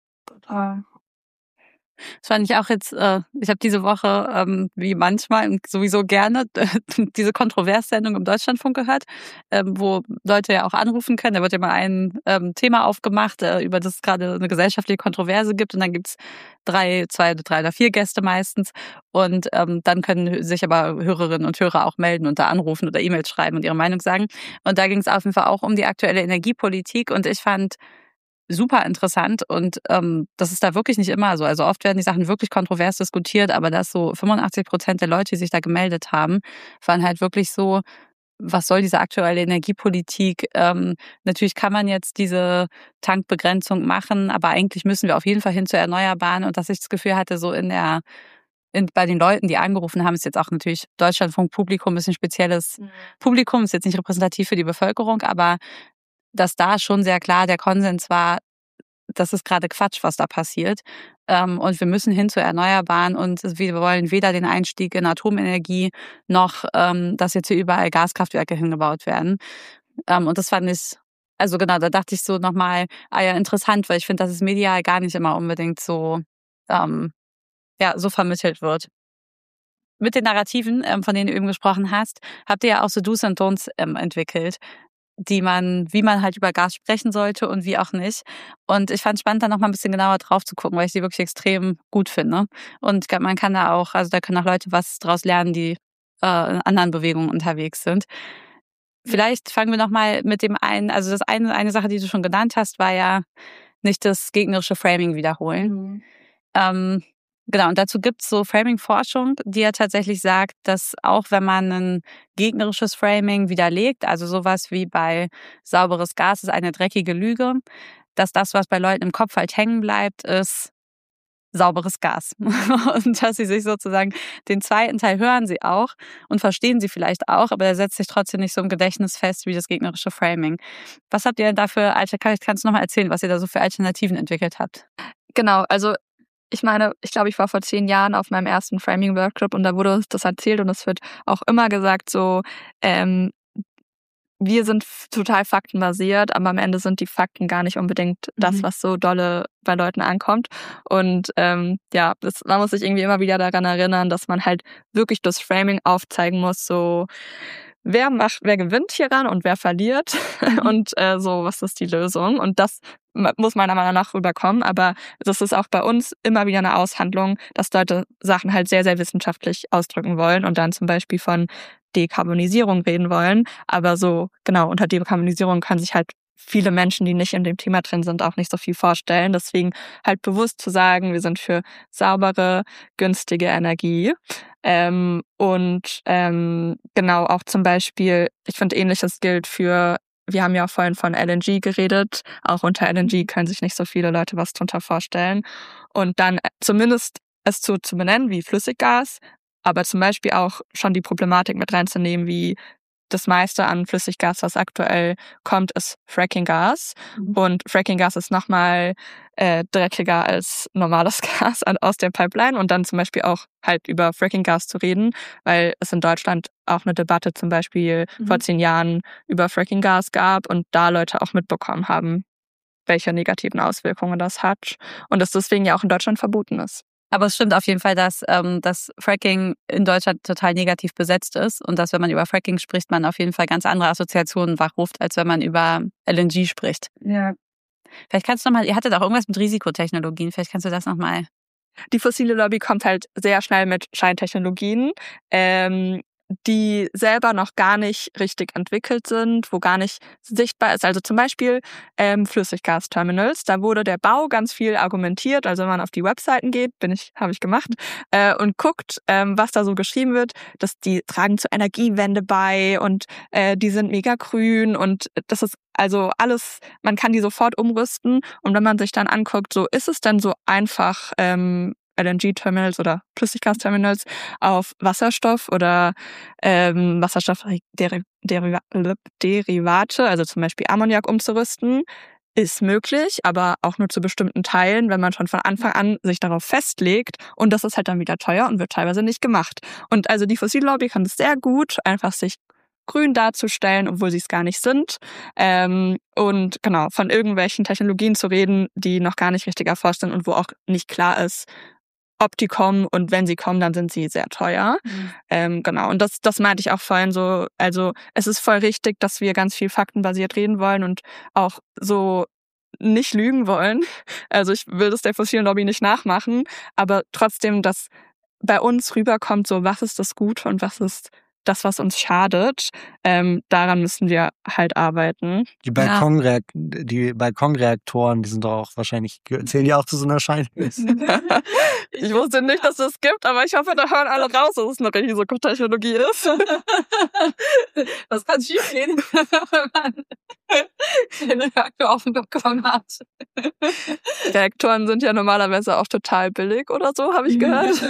S3: Das fand ich auch jetzt, ich habe diese Woche, wie manchmal und sowieso gerne, diese Kontroverssendung im Deutschlandfunk gehört, wo Leute ja auch anrufen können. Da wird ja mal ein Thema aufgemacht, über das es gerade eine gesellschaftliche Kontroverse gibt. Und dann gibt's 2 oder 4 Gäste meistens. Und dann können sich aber Hörerinnen und Hörer auch melden und da anrufen oder E-Mails schreiben und ihre Meinung sagen. Und da ging es auf jeden Fall auch um die aktuelle Energiepolitik. Und ich fand super interessant und das ist da wirklich nicht immer so. Also oft werden die Sachen wirklich kontrovers diskutiert, aber dass so 85% der Leute, die sich da gemeldet haben, waren halt wirklich so, was soll diese aktuelle Energiepolitik? Natürlich kann man jetzt diese Tankbegrenzung machen, aber eigentlich müssen wir auf jeden Fall hin zu Erneuerbaren und dass ich das Gefühl hatte, so bei den Leuten, die angerufen haben, ist jetzt auch natürlich Deutschlandfunk-Publikum, ist ein spezielles Publikum, ist jetzt nicht repräsentativ für die Bevölkerung, aber dass da schon sehr klar der Konsens war, das ist gerade Quatsch, was da passiert. Und wir müssen hin zu Erneuerbaren und wir wollen weder den Einstieg in Atomenergie noch, dass jetzt hier überall Gaskraftwerke hingebaut werden. Und das fand ich, also genau, da dachte ich so nochmal, ja, interessant, weil ich finde, dass es medial gar nicht immer unbedingt so, so vermittelt wird. mit den Narrativen, von denen du eben gesprochen hast, habt ihr ja auch so Do's und Don'ts entwickelt, wie man halt über Gas sprechen sollte und wie auch nicht. Und ich fand es spannend, da noch mal ein bisschen genauer drauf zu gucken, weil ich die wirklich extrem gut finde. Und man kann da auch, also da können auch Leute was draus lernen, die in anderen Bewegungen unterwegs sind. Vielleicht fangen wir noch mal mit dem einen, also das eine Sache, die du schon genannt hast, war ja nicht das gegnerische Framing wiederholen. Genau, und dazu gibt's so Framing-Forschung, die ja tatsächlich sagt, dass auch wenn man ein gegnerisches Framing widerlegt, also sowas wie bei sauberes Gas ist eine dreckige Lüge, dass das, was bei Leuten im Kopf halt hängen bleibt, ist sauberes Gas. Und dass sie sich sozusagen, den zweiten Teil hören sie auch und verstehen sie vielleicht auch, aber der setzt sich trotzdem nicht so im Gedächtnis fest wie das gegnerische Framing. Was habt ihr denn dafür, kannst du noch mal erzählen, was ihr da so für Alternativen entwickelt habt?
S1: Genau, also ich meine, ich glaube, ich war vor 10 Jahren auf meinem ersten Framing-Workshop und da wurde das erzählt und es wird auch immer gesagt so, wir sind total faktenbasiert, aber am Ende sind die Fakten gar nicht unbedingt das, was so dolle bei Leuten ankommt. Und man muss sich irgendwie immer wieder daran erinnern, dass man halt wirklich das Framing aufzeigen muss, so wer gewinnt hieran und wer verliert und so, was ist die Lösung? Und das muss meiner Meinung nach rüberkommen, aber das ist auch bei uns immer wieder eine Aushandlung, dass Leute Sachen halt sehr, sehr wissenschaftlich ausdrücken wollen und dann zum Beispiel von Dekarbonisierung reden wollen. Aber so, genau, unter Dekarbonisierung können sich halt viele Menschen, die nicht in dem Thema drin sind, auch nicht so viel vorstellen. Deswegen halt bewusst zu sagen, wir sind für saubere, günstige Energie. Genau, auch zum Beispiel, ich finde, Ähnliches gilt für, wir haben ja auch vorhin von LNG geredet. Auch unter LNG können sich nicht so viele Leute was drunter vorstellen. Und dann zumindest es zu benennen wie Flüssiggas, aber zum Beispiel auch schon die Problematik mit reinzunehmen, wie das meiste an Flüssiggas, was aktuell kommt, ist Fracking-Gas. Und Fracking-Gas ist nochmal dreckiger als normales Gas aus der Pipeline. Und dann zum Beispiel auch halt über Fracking-Gas zu reden, weil es in Deutschland auch eine Debatte zum Beispiel vor 10 Jahren über Fracking-Gas gab und da Leute auch mitbekommen haben, welche negativen Auswirkungen das hat. Und es deswegen ja auch in Deutschland verboten ist.
S3: Aber es stimmt auf jeden Fall, dass das Fracking in Deutschland total negativ besetzt ist und dass, wenn man über Fracking spricht, man auf jeden Fall ganz andere Assoziationen wachruft, als wenn man über LNG spricht.
S1: Ja.
S3: Vielleicht kannst du nochmal, ihr hattet auch irgendwas mit Risikotechnologien, vielleicht kannst du das nochmal.
S1: Die fossile Lobby kommt halt sehr schnell mit Scheintechnologien, die selber noch gar nicht richtig entwickelt sind, wo gar nicht sichtbar ist. Also zum Beispiel Flüssiggasterminals. Da wurde der Bau ganz viel argumentiert. Also wenn man auf die Webseiten geht, habe ich gemacht, und guckt, was da so geschrieben wird, dass die tragen zur Energiewende bei und die sind mega grün und das ist also alles, man kann die sofort umrüsten. Und wenn man sich dann anguckt, so ist es denn so einfach, LNG-Terminals oder Flüssiggasterminals auf Wasserstoff oder Wasserstoffderivate, also zum Beispiel Ammoniak umzurüsten, ist möglich, aber auch nur zu bestimmten Teilen, wenn man schon von Anfang an sich darauf festlegt. Und das ist halt dann wieder teuer und wird teilweise nicht gemacht. Und also die fossile Lobby kann es sehr gut, einfach sich grün darzustellen, obwohl sie es gar nicht sind. Und genau, von irgendwelchen Technologien zu reden, die noch gar nicht richtig erforscht sind und wo auch nicht klar ist, ob die kommen, und wenn sie kommen, dann sind sie sehr teuer. Genau, und das meinte ich auch vorhin so, also es ist voll richtig, dass wir ganz viel faktenbasiert reden wollen und auch so nicht lügen wollen. Also ich will das der fossilen Lobby nicht nachmachen, aber trotzdem, dass bei uns rüberkommt, so was ist das Gute und was ist das, was uns schadet, daran müssen wir halt arbeiten.
S2: Die Balkonreaktoren, die sind doch auch wahrscheinlich, zählen die auch zu so einer Scheinliste?
S1: Ich wusste nicht, dass es das gibt, aber ich hoffe, da hören alle raus, dass es eine Risikotechnologie ist.
S3: Was kann schief gehen, wenn man den Reaktor auf dem Balkon hat?
S1: Reaktoren sind ja normalerweise auch total billig oder so, habe ich gehört.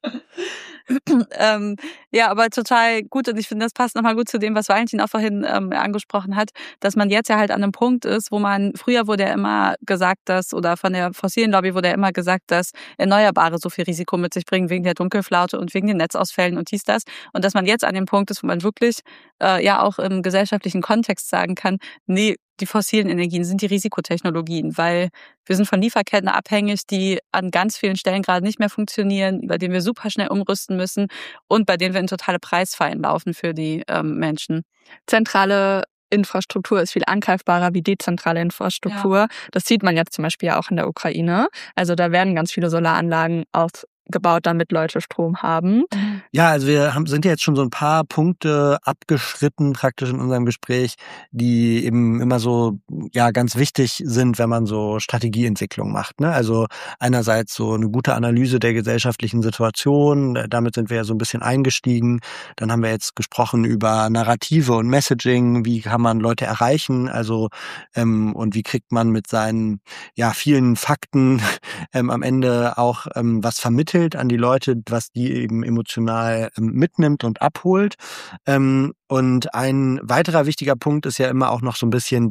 S3: Ja, aber total gut, und ich finde, das passt nochmal gut zu dem, was Valentin auch vorhin angesprochen hat, dass man jetzt ja halt an einem Punkt ist, wo früher wurde ja immer gesagt, dass, oder von der fossilen Lobby wurde ja immer gesagt, dass Erneuerbare so viel Risiko mit sich bringen wegen der Dunkelflaute und wegen den Netzausfällen und das. Und dass man jetzt an dem Punkt ist, wo man wirklich auch im gesellschaftlichen Kontext sagen kann, nee, die fossilen Energien, sind die Risikotechnologien, weil wir sind von Lieferketten abhängig, die an ganz vielen Stellen gerade nicht mehr funktionieren, bei denen wir super schnell umrüsten müssen und bei denen wir in totale Preisfallen laufen für die Menschen.
S1: Zentrale Infrastruktur ist viel angreifbarer wie dezentrale Infrastruktur. Ja. Das sieht man jetzt zum Beispiel auch in der Ukraine. Also da werden ganz viele Solaranlagen aufgebaut, damit Leute Strom haben.
S2: Ja, also wir sind ja jetzt schon so ein paar Punkte abgeschritten praktisch in unserem Gespräch, die eben immer so ganz wichtig sind, wenn man so Strategieentwicklung macht, ne? Also einerseits so eine gute Analyse der gesellschaftlichen Situation, damit sind wir ja so ein bisschen eingestiegen. Dann haben wir jetzt gesprochen über Narrative und Messaging, wie kann man Leute erreichen, also und wie kriegt man mit seinen vielen Fakten am Ende auch was vermittelt an die Leute, was die eben emotional mitnimmt und abholt. Und ein weiterer wichtiger Punkt ist ja immer auch noch so ein bisschen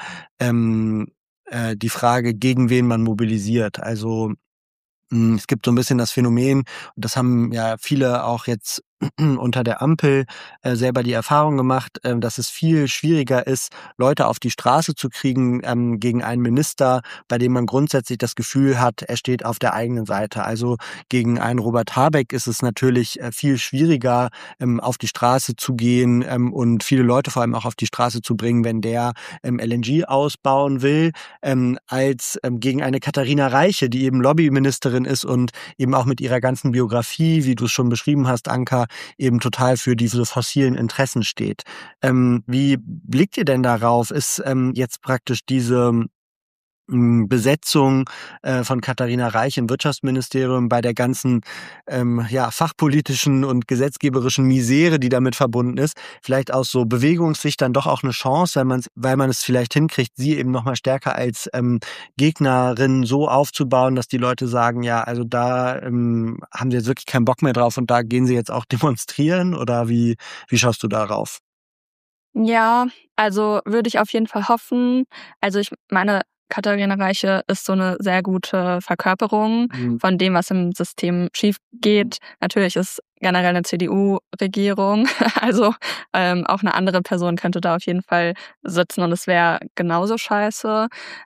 S2: die Frage, gegen wen man mobilisiert. Also es gibt so ein bisschen das Phänomen, und das haben ja viele auch jetzt unter der Ampel selber die Erfahrung gemacht, dass es viel schwieriger ist, Leute auf die Straße zu kriegen gegen einen Minister, bei dem man grundsätzlich das Gefühl hat, er steht auf der eigenen Seite. Also gegen einen Robert Habeck ist es natürlich viel schwieriger, auf die Straße zu gehen und viele Leute vor allem auch auf die Straße zu bringen, wenn der LNG ausbauen will, als gegen eine Katharina Reiche, die eben Lobbyministerin ist und eben auch mit ihrer ganzen Biografie, wie du es schon beschrieben hast, Anka, eben total für diese fossilen Interessen steht. Wie blickt ihr denn darauf? Ist jetzt praktisch diese Besetzung von Katharina Reich im Wirtschaftsministerium bei der ganzen fachpolitischen und gesetzgeberischen Misere, die damit verbunden ist, vielleicht aus so Bewegungssicht dann doch auch eine Chance, weil man es vielleicht hinkriegt, sie eben noch mal stärker als Gegnerin so aufzubauen, dass die Leute sagen, ja, also da haben sie jetzt wirklich keinen Bock mehr drauf und da gehen sie jetzt auch demonstrieren, oder wie schaust du darauf?
S1: Ja, also würde ich auf jeden Fall hoffen. Also ich meine, Katharina Reiche ist so eine sehr gute Verkörperung von dem, was im System schief geht. Natürlich ist generell eine CDU-Regierung, also auch eine andere Person könnte da auf jeden Fall sitzen und es wäre genauso scheiße.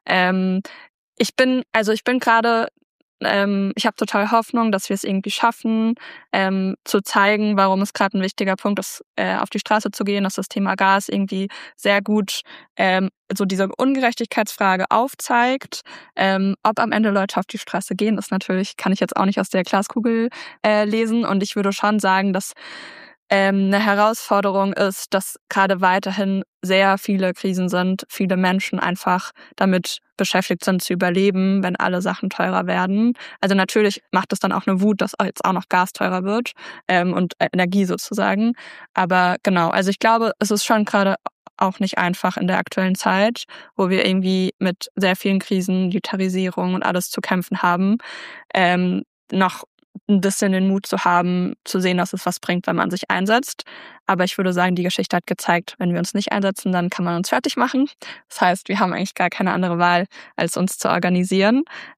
S1: Ich bin gerade ich habe total Hoffnung, dass wir es irgendwie schaffen, zu zeigen, warum es gerade ein wichtiger Punkt ist, auf die Straße zu gehen, dass das Thema Gas irgendwie sehr gut so diese Ungerechtigkeitsfrage aufzeigt. Ob am Ende Leute auf die Straße gehen, ist natürlich, kann ich jetzt auch nicht aus der Glaskugel lesen. Und ich würde schon sagen, dass eine Herausforderung ist, dass gerade weiterhin sehr viele Krisen sind, viele Menschen einfach damit beschäftigt sind zu überleben, wenn alle Sachen teurer werden. Also natürlich macht es dann auch eine Wut, dass jetzt auch noch Gas teurer wird und Energie sozusagen. Aber genau, also ich glaube, es ist schon gerade auch nicht einfach in der aktuellen Zeit, wo wir irgendwie mit sehr vielen Krisen, Militarisierung und alles zu kämpfen haben, noch ein bisschen den Mut zu haben, zu sehen, dass es was bringt, wenn man sich einsetzt. Aber ich würde sagen, die Geschichte hat gezeigt, wenn wir uns nicht einsetzen, dann kann man uns fertig machen. Das heißt, wir haben eigentlich gar keine andere Wahl, als uns zu organisieren.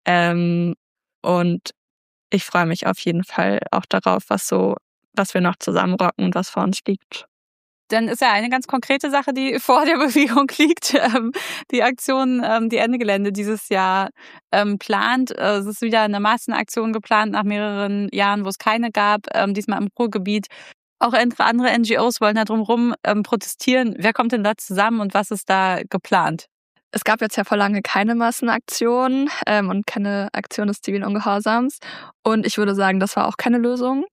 S1: Und ich freue mich auf jeden Fall auch darauf, was wir noch zusammenrocken und was vor uns liegt.
S3: Dann ist ja eine ganz konkrete Sache, die vor der Bewegung liegt. Die Aktion, die Ende Gelände dieses Jahr plant. Es ist wieder eine Massenaktion geplant nach mehreren Jahren, wo es keine gab. Diesmal im Ruhrgebiet. Auch andere NGOs wollen da drumherum protestieren. Wer kommt denn da zusammen und was ist da geplant?
S1: Es gab jetzt ja vor lange keine Massenaktion und keine Aktion des zivilen Ungehorsams. Und ich würde sagen, das war auch keine Lösung.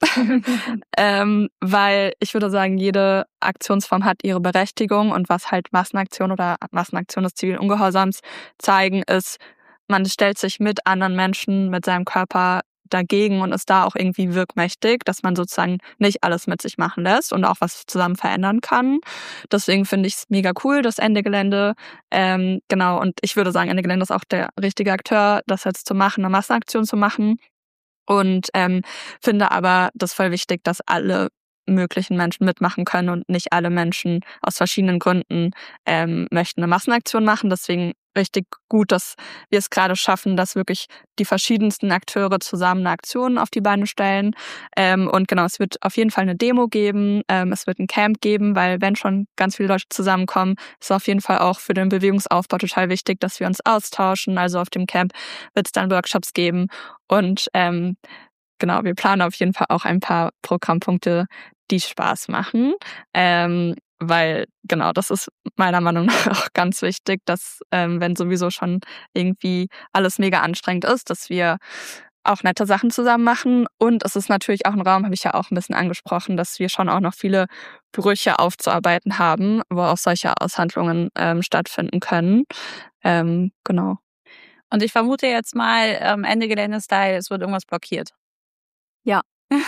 S1: Weil ich würde sagen, jede Aktionsform hat ihre Berechtigung. Und was halt Massenaktion oder Massenaktion des zivilen Ungehorsams zeigen, ist, man stellt sich mit anderen Menschen, mit seinem Körper dagegen und ist da auch irgendwie wirkmächtig, dass man sozusagen nicht alles mit sich machen lässt und auch was zusammen verändern kann. Deswegen finde ich es mega cool, das Ende Gelände. Genau, und ich würde sagen, Ende Gelände ist auch der richtige Akteur, das jetzt zu machen, eine Massenaktion zu machen. Und finde aber das voll wichtig, dass alle möglichen Menschen mitmachen können und nicht alle Menschen aus verschiedenen Gründen möchten eine Massenaktion machen. Deswegen richtig gut, dass wir es gerade schaffen, dass wirklich die verschiedensten Akteure zusammen eine Aktion auf die Beine stellen. Und genau, es wird auf jeden Fall eine Demo geben, es wird ein Camp geben, weil wenn schon ganz viele Leute zusammenkommen, ist auf jeden Fall auch für den Bewegungsaufbau total wichtig, dass wir uns austauschen. Also auf dem Camp wird es dann Workshops geben und genau, wir planen auf jeden Fall auch ein paar Programmpunkte, die Spaß machen. Weil, genau, das ist meiner Meinung nach auch ganz wichtig, dass wenn sowieso schon irgendwie alles mega anstrengend ist, dass wir auch nette Sachen zusammen machen. Und es ist natürlich auch ein Raum, habe ich ja auch ein bisschen angesprochen, dass wir schon auch noch viele Brüche aufzuarbeiten haben, wo auch solche Aushandlungen stattfinden können. Genau.
S3: Und ich vermute jetzt mal, Ende Gelände-Style, es wird irgendwas blockiert.
S1: Ja.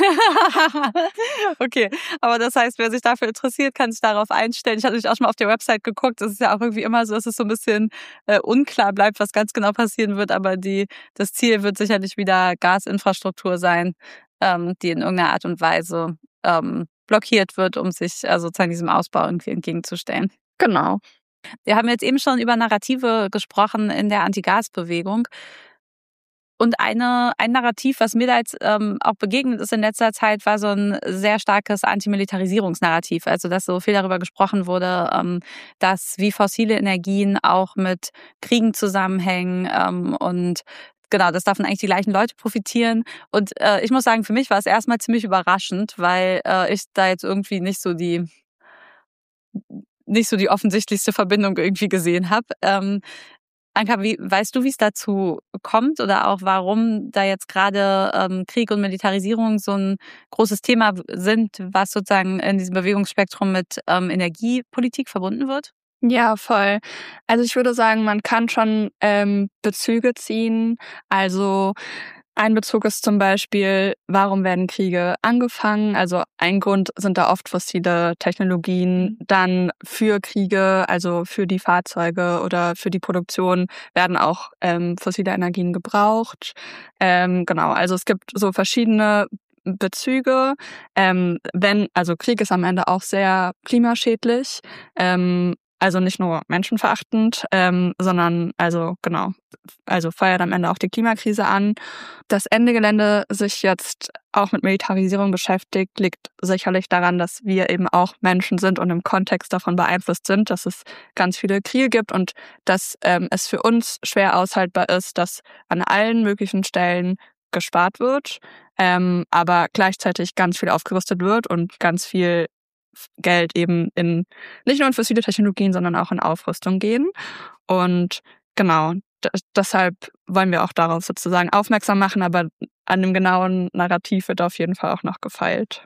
S3: Okay, aber das heißt, wer sich dafür interessiert, kann sich darauf einstellen. Ich hatte nämlich auch schon mal auf der Website geguckt. Es ist ja auch irgendwie immer so, dass es so ein bisschen unklar bleibt, was ganz genau passieren wird. Aber das Ziel wird sicherlich wieder Gasinfrastruktur sein, die in irgendeiner Art und Weise blockiert wird, um sich sozusagen diesem Ausbau irgendwie entgegenzustellen.
S1: Genau.
S3: Wir haben jetzt eben schon über Narrative gesprochen in der Anti-Gas-Bewegung. Und ein Narrativ, was mir da jetzt auch begegnet ist in letzter Zeit, war so ein sehr starkes Antimilitarisierungsnarrativ. Also dass so viel darüber gesprochen wurde, dass wie fossile Energien auch mit Kriegen zusammenhängen und genau, dass davon eigentlich die gleichen Leute profitieren. Und ich muss sagen, für mich war es erstmal ziemlich überraschend, weil ich da jetzt irgendwie nicht so die offensichtlichste Verbindung irgendwie gesehen habe. Anka, weißt du, wie es dazu kommt oder auch warum da jetzt gerade Krieg und Militarisierung so ein großes Thema sind, was sozusagen in diesem Bewegungsspektrum mit Energiepolitik verbunden wird?
S1: Ja, voll. Also ich würde sagen, man kann schon Bezüge ziehen. Also ein Bezug ist zum Beispiel, warum werden Kriege angefangen? Also ein Grund sind da oft fossile Technologien. Dann für Kriege, also für die Fahrzeuge oder für die Produktion werden auch fossile Energien gebraucht. Genau, also es gibt so verschiedene Bezüge. Also Krieg ist am Ende auch sehr klimaschädlich. Also nicht nur menschenverachtend, sondern also feuert am Ende auch die Klimakrise an. Dass Ende Gelände sich jetzt auch mit Militarisierung beschäftigt, liegt sicherlich daran, dass wir eben auch Menschen sind und im Kontext davon beeinflusst sind, dass es ganz viele Kriege gibt und dass es für uns schwer aushaltbar ist, dass an allen möglichen Stellen gespart wird, aber gleichzeitig ganz viel aufgerüstet wird und ganz viel Geld eben nicht nur in fossile Technologien, sondern auch in Aufrüstung gehen. Und genau, deshalb wollen wir auch darauf sozusagen aufmerksam machen, aber an dem genauen Narrativ wird auf jeden Fall auch noch gefeilt.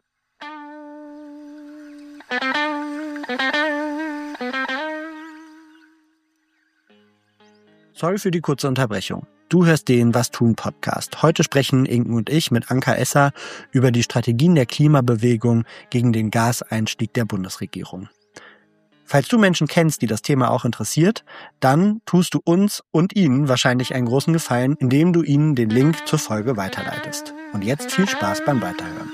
S2: Sorry für die kurze Unterbrechung. Du hörst den Was tun Podcast. Heute sprechen Inken und ich mit Anka Esser über die Strategien der Klimabewegung gegen den Gaseinstieg der Bundesregierung. Falls du Menschen kennst, die das Thema auch interessiert, dann tust du uns und ihnen wahrscheinlich einen großen Gefallen, indem du ihnen den Link zur Folge weiterleitest. Und jetzt viel Spaß beim Weiterhören.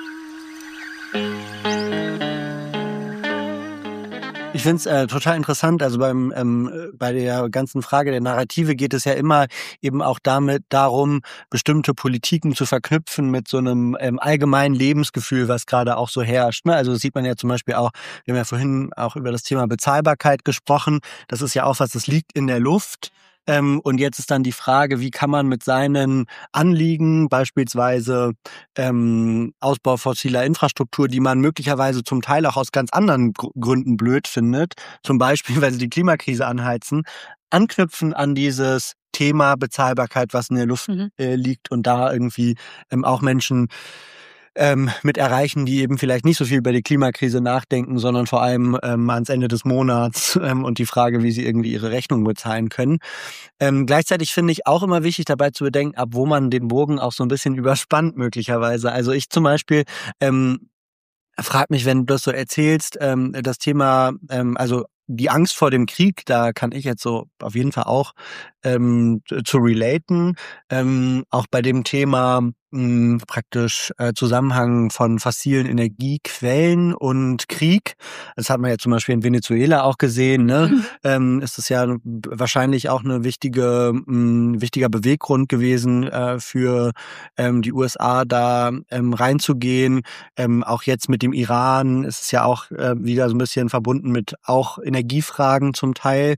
S2: Ich finde es total interessant. Also bei der ganzen Frage der Narrative geht es ja immer eben auch darum, bestimmte Politiken zu verknüpfen mit so einem allgemeinen Lebensgefühl, was gerade auch so herrscht. Ne? Also das sieht man ja zum Beispiel auch, wir haben ja vorhin auch über das Thema Bezahlbarkeit gesprochen. Das ist ja auch was, das liegt in der Luft. Und jetzt ist dann die Frage, wie kann man mit seinen Anliegen, beispielsweise Ausbau fossiler Infrastruktur, die man möglicherweise zum Teil auch aus ganz anderen Gründen blöd findet, zum Beispiel, weil sie die Klimakrise anheizen, anknüpfen an dieses Thema Bezahlbarkeit, was in der Luft liegt und da irgendwie auch Menschen mit erreichen, die eben vielleicht nicht so viel über die Klimakrise nachdenken, sondern vor allem ans Ende des Monats und die Frage, wie sie irgendwie ihre Rechnung bezahlen können. Gleichzeitig finde ich auch immer wichtig dabei zu bedenken, ab wo man den Bogen auch so ein bisschen überspannt möglicherweise. Also ich zum Beispiel frag mich, wenn du das so erzählst, das Thema, also die Angst vor dem Krieg, da kann ich jetzt so auf jeden Fall auch zu relaten. Auch bei dem Thema praktisch Zusammenhang von fossilen Energiequellen und Krieg. Das hat man ja zum Beispiel in Venezuela auch gesehen. Ne? Ist es ja wahrscheinlich auch eine wichtiger Beweggrund gewesen für die USA da reinzugehen. Auch jetzt mit dem Iran ist es ja auch wieder so ein bisschen verbunden mit auch Energiefragen zum Teil.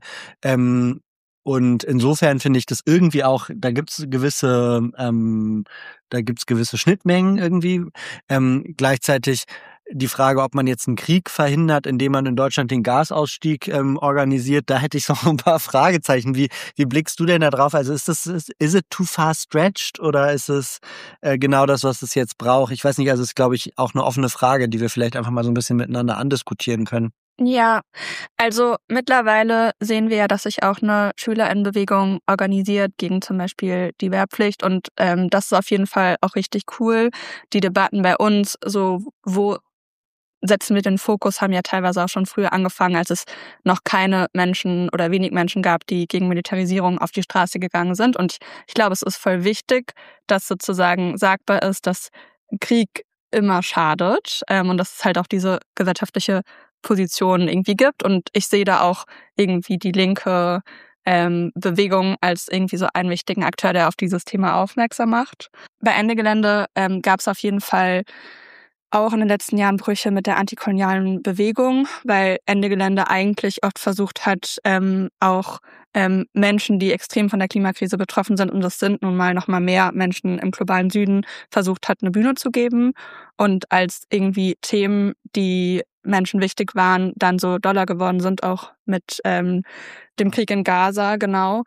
S2: Und insofern finde ich das irgendwie auch, da gibt's gewisse Schnittmengen irgendwie. Gleichzeitig die Frage, ob man jetzt einen Krieg verhindert, indem man in Deutschland den Gasausstieg organisiert, da hätte ich noch ein paar Fragezeichen. Wie blickst du denn da drauf? Also is it too far stretched oder ist es genau das, was es jetzt braucht? Ich weiß nicht, also es ist, glaube ich, auch eine offene Frage, die wir vielleicht einfach mal so ein bisschen miteinander andiskutieren können.
S1: Ja, also mittlerweile sehen wir ja, dass sich auch eine Schülerinnenbewegung organisiert gegen zum Beispiel die Wehrpflicht und das ist auf jeden Fall auch richtig cool. Die Debatten bei uns, so wo setzen wir den Fokus, haben ja teilweise auch schon früher angefangen, als es noch keine Menschen oder wenig Menschen gab, die gegen Militarisierung auf die Straße gegangen sind. Und ich glaube, es ist voll wichtig, dass sozusagen sagbar ist, dass Krieg immer schadet und dass es halt auch diese gesellschaftliche Position irgendwie gibt. Und ich sehe da auch irgendwie die linke Bewegung als irgendwie so einen wichtigen Akteur, der auf dieses Thema aufmerksam macht. Bei Ende Gelände gab es auf jeden Fall auch in den letzten Jahren Brüche mit der antikolonialen Bewegung, weil Ende Gelände eigentlich oft versucht hat, auch Menschen, die extrem von der Klimakrise betroffen sind, und das sind nun mal noch mal mehr Menschen im globalen Süden, versucht hat, eine Bühne zu geben. Und als irgendwie Themen, die Menschen wichtig waren, dann so doller geworden sind, auch mit dem Krieg in Gaza, genau,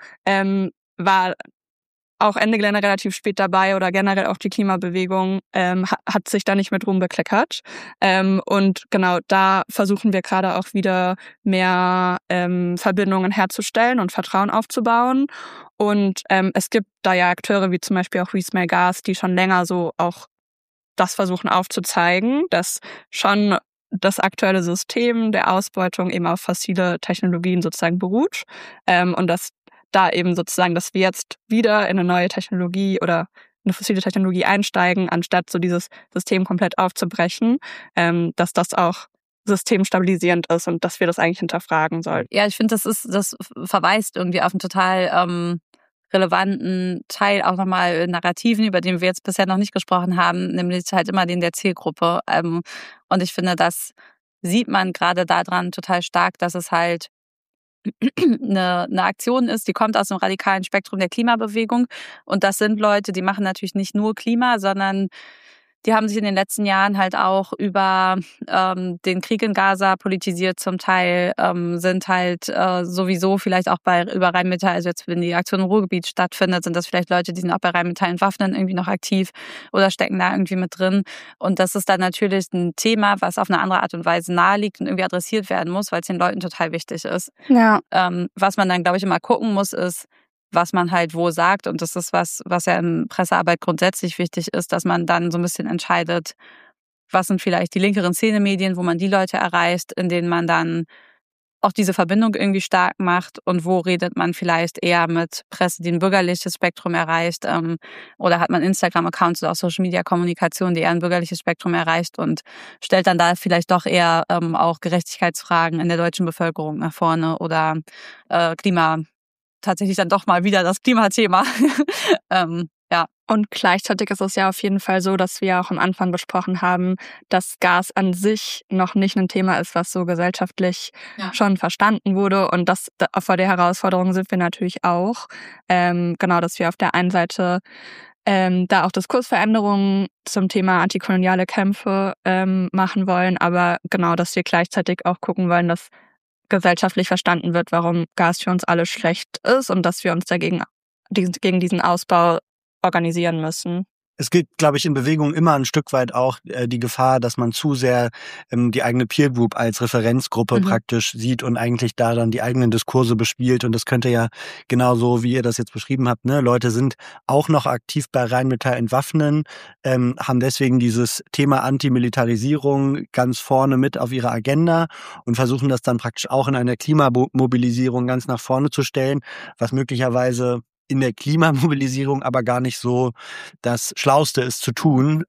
S1: war auch Ende Gelände relativ spät dabei oder generell auch die Klimabewegung hat sich da nicht mit Ruhm bekleckert. Und genau da versuchen wir gerade auch wieder mehr Verbindungen herzustellen und Vertrauen aufzubauen. Und es gibt da ja Akteure wie zum Beispiel auch We Smell Gas, die schon länger so auch das versuchen aufzuzeigen, dass schon das aktuelle System der Ausbeutung eben auf fossile Technologien sozusagen beruht und dass da eben sozusagen, dass wir jetzt wieder in eine neue Technologie oder eine fossile Technologie einsteigen, anstatt so dieses System komplett aufzubrechen, dass das auch systemstabilisierend ist und dass wir das eigentlich hinterfragen sollten.
S3: Ja, ich finde, das verweist irgendwie auf einen total relevanten Teil auch nochmal Narrativen, über den wir jetzt bisher noch nicht gesprochen haben, nämlich halt immer den der Zielgruppe. Und ich finde, das sieht man gerade daran total stark, dass es halt eine Aktion ist, die kommt aus dem radikalen Spektrum der Klimabewegung. Und das sind Leute, die machen natürlich nicht nur Klima, sondern die haben sich in den letzten Jahren halt auch über den Krieg in Gaza politisiert zum Teil, sind halt sowieso vielleicht auch über Rheinmetall, also jetzt wenn die Aktion im Ruhrgebiet stattfindet, sind das vielleicht Leute, die sind auch bei Rheinmetall entwaffnen irgendwie noch aktiv oder stecken da irgendwie mit drin. Und das ist dann natürlich ein Thema, was auf eine andere Art und Weise naheliegt und irgendwie adressiert werden muss, weil es den Leuten total wichtig ist.
S1: Ja.
S3: Was man dann, glaube ich, immer gucken muss, ist, was man halt wo sagt. Und das ist was ja in Pressearbeit grundsätzlich wichtig ist, dass man dann so ein bisschen entscheidet, was sind vielleicht die linkeren Szenemedien, wo man die Leute erreicht, in denen man dann auch diese Verbindung irgendwie stark macht und wo redet man vielleicht eher mit Presse, die ein bürgerliches Spektrum erreicht, oder hat man Instagram-Accounts oder auch Social-Media-Kommunikation, die eher ein bürgerliches Spektrum erreicht und stellt dann da vielleicht doch eher auch Gerechtigkeitsfragen in der deutschen Bevölkerung nach vorne oder tatsächlich dann doch mal wieder das Klimathema. Ja.
S1: Und gleichzeitig ist es ja auf jeden Fall so, dass wir auch am Anfang besprochen haben, dass Gas an sich noch nicht ein Thema ist, was so gesellschaftlich schon verstanden wurde. Und vor der Herausforderung sind wir natürlich auch. Genau, dass wir auf der einen Seite da auch Diskursveränderungen zum Thema antikoloniale Kämpfe machen wollen, aber genau, dass wir gleichzeitig auch gucken wollen, dass gesellschaftlich verstanden wird, warum Gas für uns alle schlecht ist und dass wir uns gegen diesen Ausbau organisieren müssen.
S2: Es gibt, glaube ich, in Bewegung immer ein Stück weit auch die Gefahr, dass man zu sehr die eigene Peer Group als Referenzgruppe praktisch sieht und eigentlich da dann die eigenen Diskurse bespielt. Und das könnte ja genauso, wie ihr das jetzt beschrieben habt, ne, Leute sind auch noch aktiv bei Rheinmetall entwaffnen, haben deswegen dieses Thema Antimilitarisierung ganz vorne mit auf ihrer Agenda und versuchen das dann praktisch auch in einer Klimamobilisierung ganz nach vorne zu stellen, was möglicherweise in der Klimamobilisierung aber gar nicht so das Schlauste ist zu tun,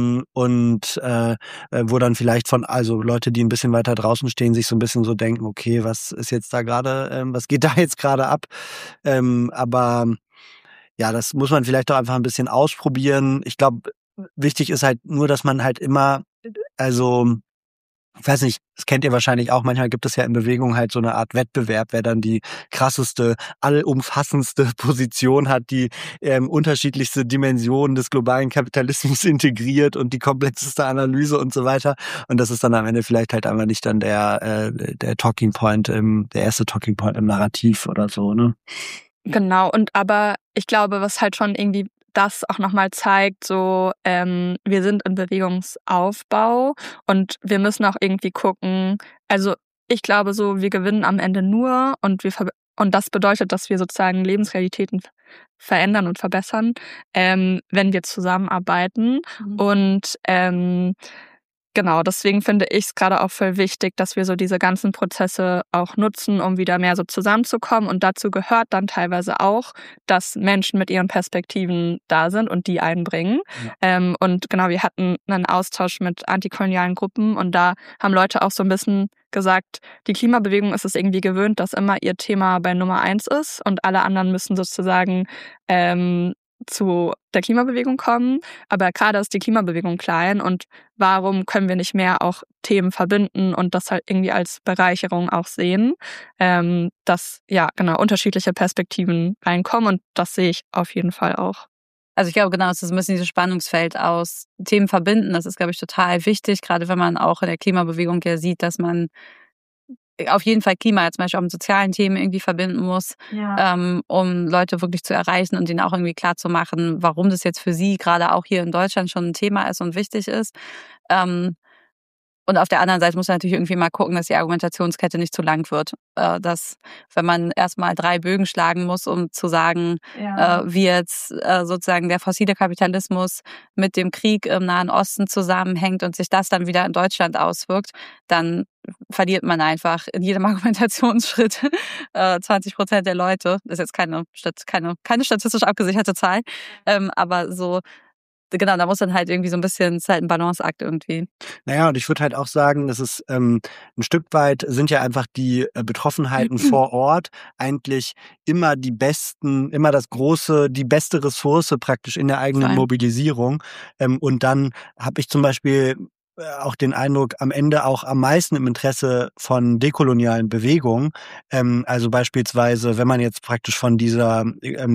S2: wo dann vielleicht also Leute, die ein bisschen weiter draußen stehen, sich so ein bisschen so denken, okay, was ist jetzt da gerade, was geht da jetzt gerade ab? Aber ja, das muss man vielleicht auch einfach ein bisschen ausprobieren. Ich glaube, wichtig ist halt nur, dass man halt immer, also ich weiß nicht, das kennt ihr wahrscheinlich auch, manchmal gibt es ja in Bewegung halt so eine Art Wettbewerb, wer dann die krasseste, allumfassendste Position hat, die unterschiedlichste Dimensionen des globalen Kapitalismus integriert und die komplexeste Analyse und so weiter. Und das ist dann am Ende vielleicht halt einfach nicht dann der Talking Point, der erste Talking Point im Narrativ oder so, ne?
S1: Genau, aber ich glaube, was halt schon irgendwie das auch nochmal zeigt, so wir sind im Bewegungsaufbau und wir müssen auch irgendwie gucken, also ich glaube so, wir gewinnen am Ende nur und das bedeutet, dass wir sozusagen Lebensrealitäten verändern und verbessern, wenn wir zusammenarbeiten. Und genau, deswegen finde ich es gerade auch voll wichtig, dass wir so diese ganzen Prozesse auch nutzen, um wieder mehr so zusammenzukommen. Und dazu gehört dann teilweise auch, dass Menschen mit ihren Perspektiven da sind und die einbringen. Ja. Und genau, wir hatten einen Austausch mit antikolonialen Gruppen und da haben Leute auch so ein bisschen gesagt, die Klimabewegung ist es irgendwie gewöhnt, dass immer ihr Thema bei Nummer 1 ist und alle anderen müssen sozusagen zu der Klimabewegung kommen, aber gerade ist die Klimabewegung klein und warum können wir nicht mehr auch Themen verbinden und das halt irgendwie als Bereicherung auch sehen, dass ja genau unterschiedliche Perspektiven reinkommen und das sehe ich auf jeden Fall auch.
S3: Also ich glaube, genau, es ist ein bisschen dieses Spannungsfeld aus Themen verbinden, das ist, glaube ich, total wichtig, gerade wenn man auch in der Klimabewegung ja sieht, dass man auf jeden Fall Klima zum Beispiel auch mit sozialen Themen irgendwie verbinden muss, ja. Um Leute wirklich zu erreichen und ihnen auch irgendwie klar zu machen, warum das jetzt für sie gerade auch hier in Deutschland schon ein Thema ist und wichtig ist. Und auf der anderen Seite muss man natürlich irgendwie mal gucken, dass die Argumentationskette nicht zu lang wird. Dass, wenn man erstmal 3 Bögen schlagen muss, um zu sagen, ja. Wie jetzt sozusagen der fossile Kapitalismus mit dem Krieg im Nahen Osten zusammenhängt und sich das dann wieder in Deutschland auswirkt, dann verliert man einfach in jedem Argumentationsschritt 20% der Leute. Das ist jetzt keine statistisch abgesicherte Zahl, aber so. Genau, da muss dann halt irgendwie so ein bisschen, es ist halt ein Balanceakt irgendwie.
S2: Naja, und ich würde halt auch sagen, dass es ein Stück weit sind ja einfach die Betroffenheiten vor Ort eigentlich immer die beste Ressource praktisch in der eigenen Mobilisierung. Und dann habe ich zum Beispiel auch den Eindruck, am Ende auch am meisten im Interesse von dekolonialen Bewegungen. Also beispielsweise, wenn man jetzt praktisch von dieser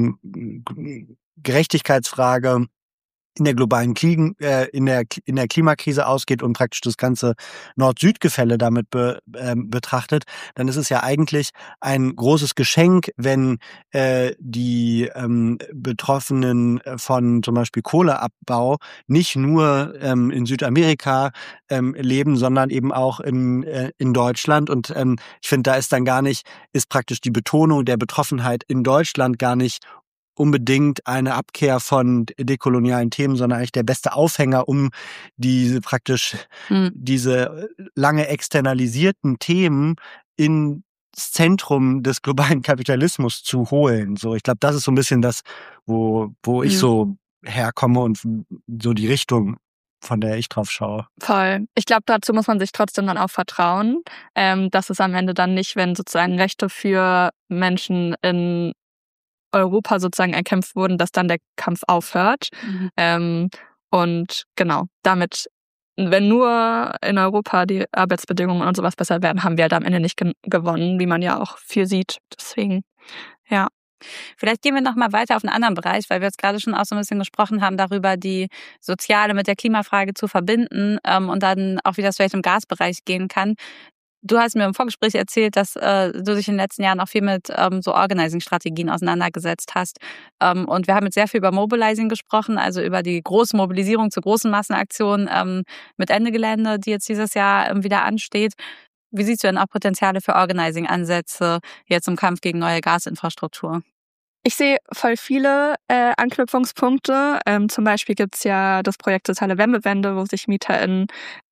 S2: Gerechtigkeitsfrage in der globalen in der Klimakrise ausgeht und praktisch das ganze Nord-Süd-Gefälle damit betrachtet, dann ist es ja eigentlich ein großes Geschenk, wenn die Betroffenen von zum Beispiel Kohleabbau nicht nur in Südamerika leben, sondern eben auch in Deutschland. Und ich finde, da ist praktisch die Betonung der Betroffenheit in Deutschland gar nicht unbedingt eine Abkehr von dekolonialen Themen, sondern eigentlich der beste Aufhänger, um diese lange externalisierten Themen ins Zentrum des globalen Kapitalismus zu holen. So, ich glaube, das ist so ein bisschen das, wo ich so herkomme und so die Richtung, von der ich drauf schaue.
S1: Voll. Ich glaube, dazu muss man sich trotzdem dann auch vertrauen, dass es am Ende dann nicht, wenn sozusagen Rechte für Menschen in Europa sozusagen erkämpft wurden, dass dann der Kampf aufhört. Und genau, damit, wenn nur in Europa die Arbeitsbedingungen und sowas besser werden, haben wir halt am Ende nicht gewonnen, wie man ja auch viel sieht. Deswegen, ja.
S3: Vielleicht gehen wir noch mal weiter auf einen anderen Bereich, weil wir jetzt gerade schon auch so ein bisschen gesprochen haben darüber, die Soziale mit der Klimafrage zu verbinden und dann auch, wie das vielleicht im Gasbereich gehen kann. Du hast mir im Vorgespräch erzählt, dass du dich in den letzten Jahren auch viel mit so Organizing-Strategien auseinandergesetzt hast. Und wir haben jetzt sehr viel über Mobilizing gesprochen, also über die große Mobilisierung zu großen Massenaktionen mit Ende Gelände, die jetzt dieses Jahr wieder ansteht. Wie siehst du denn auch Potenziale für Organizing-Ansätze jetzt im Kampf gegen neue Gasinfrastruktur?
S1: Ich sehe voll viele Anknüpfungspunkte. Zum Beispiel gibt's ja das Projekt Soziale Wärmewende, wo sich MieterInnen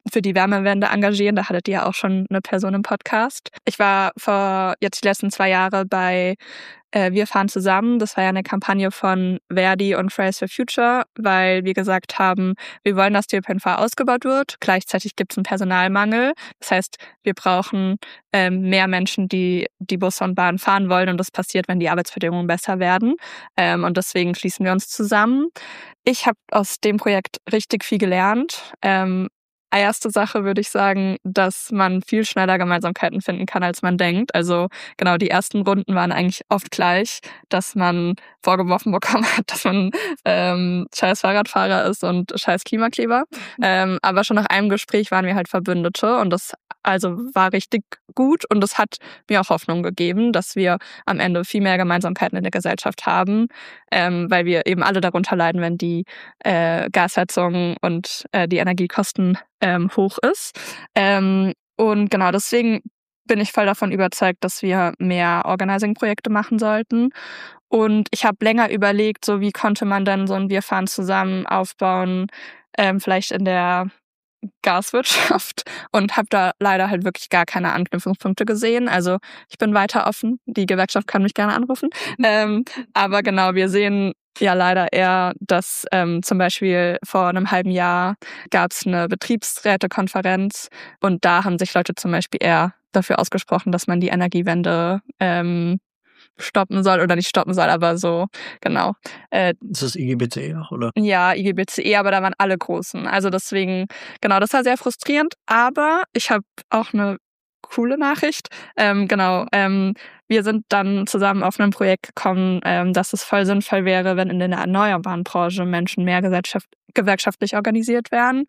S1: für die Wärmewende engagieren. Da hattet ihr ja auch schon eine Person im Podcast. Ich war vor jetzt die letzten 2 Jahre bei Wir fahren zusammen. Das war ja eine Kampagne von Verdi und Fridays for Future, weil wir gesagt haben, wir wollen, dass der ÖPNV ausgebaut wird. Gleichzeitig gibt es einen Personalmangel. Das heißt, wir brauchen mehr Menschen, die Busse und Bahn fahren wollen. Und das passiert, wenn die Arbeitsbedingungen besser werden. Und deswegen schließen wir uns zusammen. Ich habe aus dem Projekt richtig viel gelernt. Erste Sache würde ich sagen, dass man viel schneller Gemeinsamkeiten finden kann, als man denkt. Also genau, die ersten Runden waren eigentlich oft gleich, dass man vorgeworfen bekommen hat, dass man scheiß Fahrradfahrer ist und scheiß Klimakleber. Aber schon nach einem Gespräch waren wir halt Verbündete und das also war richtig gut und das hat mir auch Hoffnung gegeben, dass wir am Ende viel mehr Gemeinsamkeiten in der Gesellschaft haben, weil wir eben alle darunter leiden, wenn die Gasheizung und die Energiekosten hoch ist. Und genau deswegen bin ich voll davon überzeugt, dass wir mehr Organizing-Projekte machen sollten. Und ich habe länger überlegt, so wie konnte man denn so ein Wir fahren zusammen aufbauen, vielleicht in der Gaswirtschaft und habe da leider halt wirklich gar keine Anknüpfungspunkte gesehen. Also ich bin weiter offen. Die Gewerkschaft kann mich gerne anrufen. Aber genau, wir sehen ja leider eher, dass zum Beispiel vor einem halben Jahr gab es eine Betriebsrätekonferenz und da haben sich Leute zum Beispiel eher dafür ausgesprochen, dass man die Energiewende stoppen soll oder nicht stoppen soll, aber so, genau.
S2: Ist das IGBCE auch, oder?
S1: Ja, IGBCE, aber da waren alle Großen. Also deswegen, genau, das war sehr frustrierend, aber ich habe auch eine coole Nachricht. Wir sind dann zusammen auf einem Projekt gekommen, dass es voll sinnvoll wäre, wenn in der erneuerbaren Branche Menschen mehr gewerkschaftlich organisiert werden.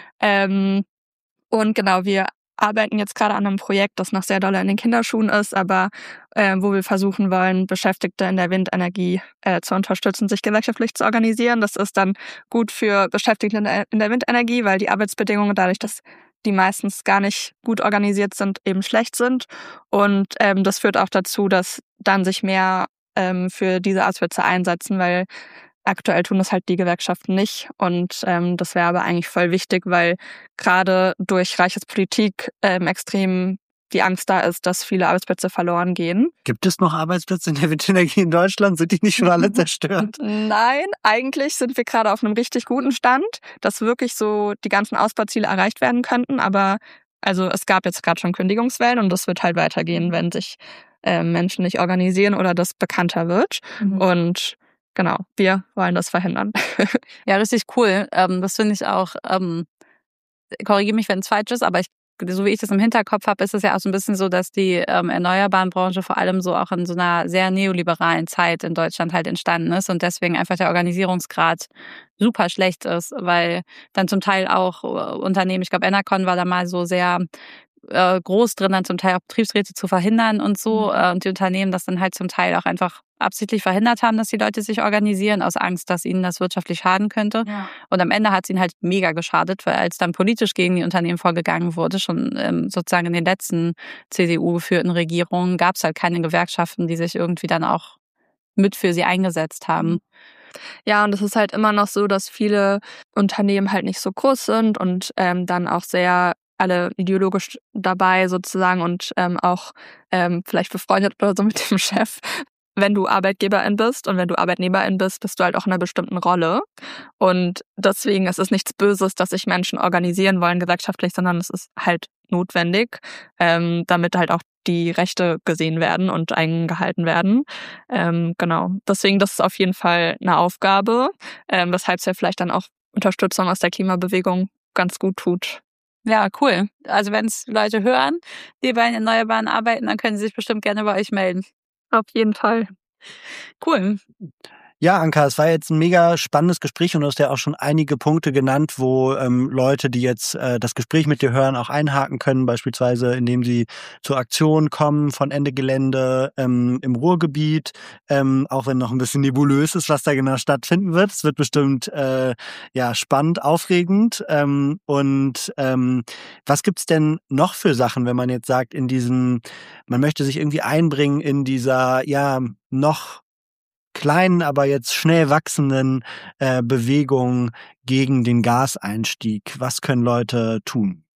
S1: Und genau, wir arbeiten jetzt gerade an einem Projekt, das noch sehr doll in den Kinderschuhen ist, aber wo wir versuchen wollen, Beschäftigte in der Windenergie zu unterstützen, sich gewerkschaftlich zu organisieren. Das ist dann gut für Beschäftigte in der Windenergie, weil die Arbeitsbedingungen dadurch, dass die meistens gar nicht gut organisiert sind, eben schlecht sind. Und das führt auch dazu, dass dann sich mehr für diese Arbeitsplätze einsetzen, weil aktuell tun das halt die Gewerkschaften nicht und das wäre aber eigentlich voll wichtig, weil gerade durch Reiches Politik extrem die Angst da ist, dass viele Arbeitsplätze verloren gehen.
S2: Gibt es noch Arbeitsplätze in der Windenergie in Deutschland? Sind die nicht schon alle zerstört?
S1: Nein, eigentlich sind wir gerade auf einem richtig guten Stand, dass wirklich so die ganzen Ausbauziele erreicht werden könnten, aber also es gab jetzt gerade schon Kündigungswellen und das wird halt weitergehen, wenn sich Menschen nicht organisieren oder das bekannter wird. Und genau, wir wollen das verhindern.
S3: Ja, richtig cool. Das finde ich auch, korrigiere mich, wenn es falsch ist, aber so wie ich das im Hinterkopf habe, ist es ja auch so ein bisschen so, dass die erneuerbaren Branche vor allem so auch in so einer sehr neoliberalen Zeit in Deutschland halt entstanden ist und deswegen einfach der Organisierungsgrad super schlecht ist, weil dann zum Teil auch Unternehmen, ich glaube Enercon war da mal so sehr groß drin, dann zum Teil auch Betriebsräte zu verhindern und so. Und die Unternehmen das dann halt zum Teil auch einfach absichtlich verhindert haben, dass die Leute sich organisieren, aus Angst, dass ihnen das wirtschaftlich schaden könnte. Ja. Und am Ende hat es ihnen halt mega geschadet, weil als dann politisch gegen die Unternehmen vorgegangen wurde, schon sozusagen in den letzten CDU-geführten Regierungen, gab es halt keine Gewerkschaften, die sich irgendwie dann auch mit für sie eingesetzt haben.
S1: Ja, und es ist halt immer noch so, dass viele Unternehmen halt nicht so groß sind und dann auch sehr alle ideologisch dabei sozusagen und auch vielleicht befreundet oder so mit dem Chef. Wenn du Arbeitgeberin bist und wenn du Arbeitnehmerin bist, bist du halt auch in einer bestimmten Rolle. Und deswegen ist es nichts Böses, dass sich Menschen organisieren wollen gewerkschaftlich, sondern es ist halt notwendig, damit halt auch die Rechte gesehen werden und eingehalten werden. Genau. Deswegen, das ist auf jeden Fall eine Aufgabe, weshalb es ja vielleicht dann auch Unterstützung aus der Klimabewegung ganz gut tut.
S3: Ja, cool. Also wenn es Leute hören, die bei den Erneuerbaren arbeiten, dann können sie sich bestimmt gerne bei euch melden.
S1: Auf jeden Fall.
S3: Cool.
S2: Ja, Anka, es war jetzt ein mega spannendes Gespräch und du hast ja auch schon einige Punkte genannt, wo Leute, die jetzt das Gespräch mit dir hören, auch einhaken können, beispielsweise indem sie zur Aktion kommen von Ende Gelände im Ruhrgebiet, auch wenn noch ein bisschen nebulös ist, was da genau stattfinden wird. Es wird bestimmt spannend, aufregend. Was gibt's denn noch für Sachen, wenn man jetzt sagt, man möchte sich irgendwie einbringen in dieser noch kleinen, aber jetzt schnell wachsenden Bewegung gegen den Gaseinstieg? Was können Leute tun?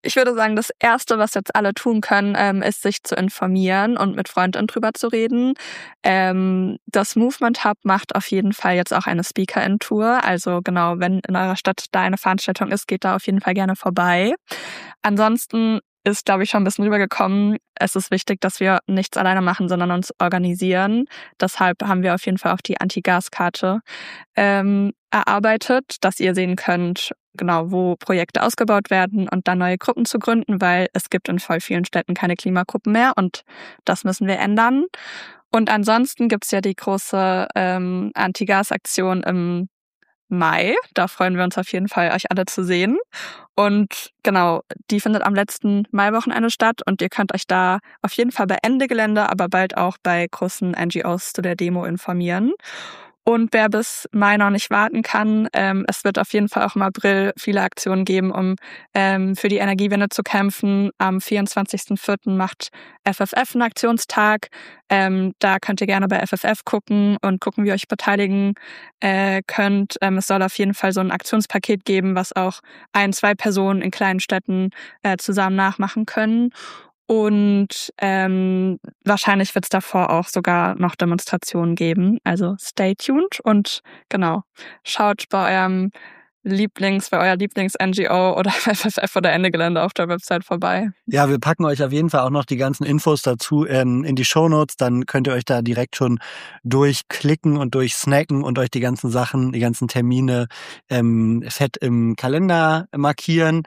S1: Ich würde sagen, das Erste, was jetzt alle tun können, ist, sich zu informieren und mit Freundinnen drüber zu reden. Das Movement Hub macht auf jeden Fall jetzt auch eine Speaker-In-Tour. Also genau, wenn in eurer Stadt da eine Veranstaltung ist, geht da auf jeden Fall gerne vorbei. Ansonsten ist, glaube ich, schon ein bisschen rübergekommen. Es ist wichtig, dass wir nichts alleine machen, sondern uns organisieren. Deshalb haben wir auf jeden Fall auch die Anti-Gas-Karte erarbeitet, dass ihr sehen könnt, genau, wo Projekte ausgebaut werden und dann neue Gruppen zu gründen, weil es gibt in voll vielen Städten keine Klimagruppen mehr und das müssen wir ändern. Und ansonsten gibt's ja die große Anti-Gas-Aktion im Mai. Da freuen wir uns auf jeden Fall, euch alle zu sehen. Und genau, die findet am letzten Maiwochenende statt und ihr könnt euch da auf jeden Fall bei Ende Gelände, aber bald auch bei großen NGOs zu der Demo informieren. Und wer bis Mai noch nicht warten kann, es wird auf jeden Fall auch im April viele Aktionen geben, um für die Energiewende zu kämpfen. Am 24.04. macht FFF einen Aktionstag. Da könnt ihr gerne bei FFF gucken und gucken, wie ihr euch beteiligen könnt. Es soll auf jeden Fall so ein Aktionspaket geben, was auch 1-2 Personen in kleinen Städten zusammen nachmachen können. Und wahrscheinlich wird es davor auch sogar noch Demonstrationen geben. Also stay tuned und genau, schaut bei eurer Lieblings-NGO oder FFF oder Ende Gelände auf der Website vorbei.
S2: Ja, wir packen euch auf jeden Fall auch noch die ganzen Infos dazu in die Shownotes. Dann könnt ihr euch da direkt schon durchklicken und durchsnacken und euch die ganzen Sachen, die ganzen Termine fett im Kalender markieren.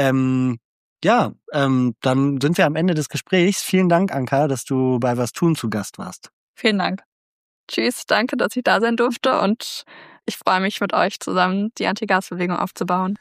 S2: Dann sind wir am Ende des Gesprächs. Vielen Dank, Anka, dass du bei Was tun zu Gast warst.
S1: Vielen Dank. Tschüss, danke, dass ich da sein durfte und ich freue mich, mit euch zusammen die Anti-Gas-Bewegung aufzubauen.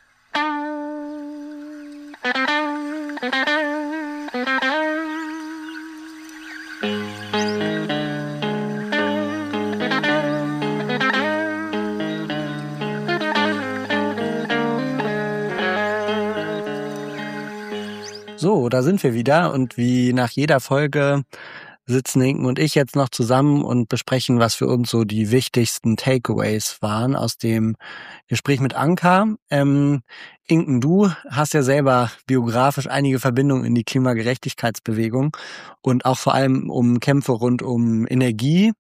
S2: So, da sind wir wieder und wie nach jeder Folge sitzen Inken und ich jetzt noch zusammen und besprechen, was für uns so die wichtigsten Takeaways waren aus dem Gespräch mit Anka. Inken, du hast ja selber biografisch einige Verbindungen in die Klimagerechtigkeitsbewegung und auch vor allem um Kämpfe rund um Energie.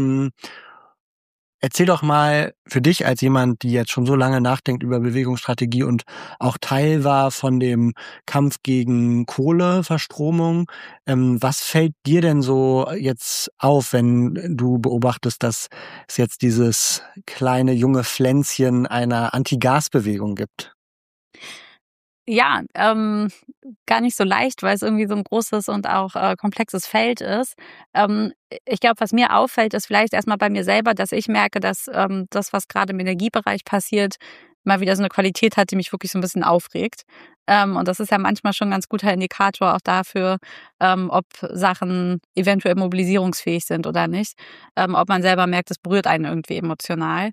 S2: Erzähl doch mal für dich als jemand, die jetzt schon so lange nachdenkt über Bewegungsstrategie und auch Teil war von dem Kampf gegen Kohleverstromung. Was fällt dir denn so jetzt auf, wenn du beobachtest, dass es jetzt dieses kleine junge Pflänzchen einer Anti-Gas-Bewegung gibt?
S3: Ja, gar nicht so leicht, weil es irgendwie so ein großes und auch komplexes Feld ist. Ich glaube, was mir auffällt, ist vielleicht erstmal bei mir selber, dass ich merke, dass das, was gerade im Energiebereich passiert, mal wieder so eine Qualität hat, die mich wirklich so ein bisschen aufregt. Und das ist ja manchmal schon ein ganz guter Indikator auch dafür, ob Sachen eventuell mobilisierungsfähig sind oder nicht. Ob man selber merkt, es berührt einen irgendwie emotional.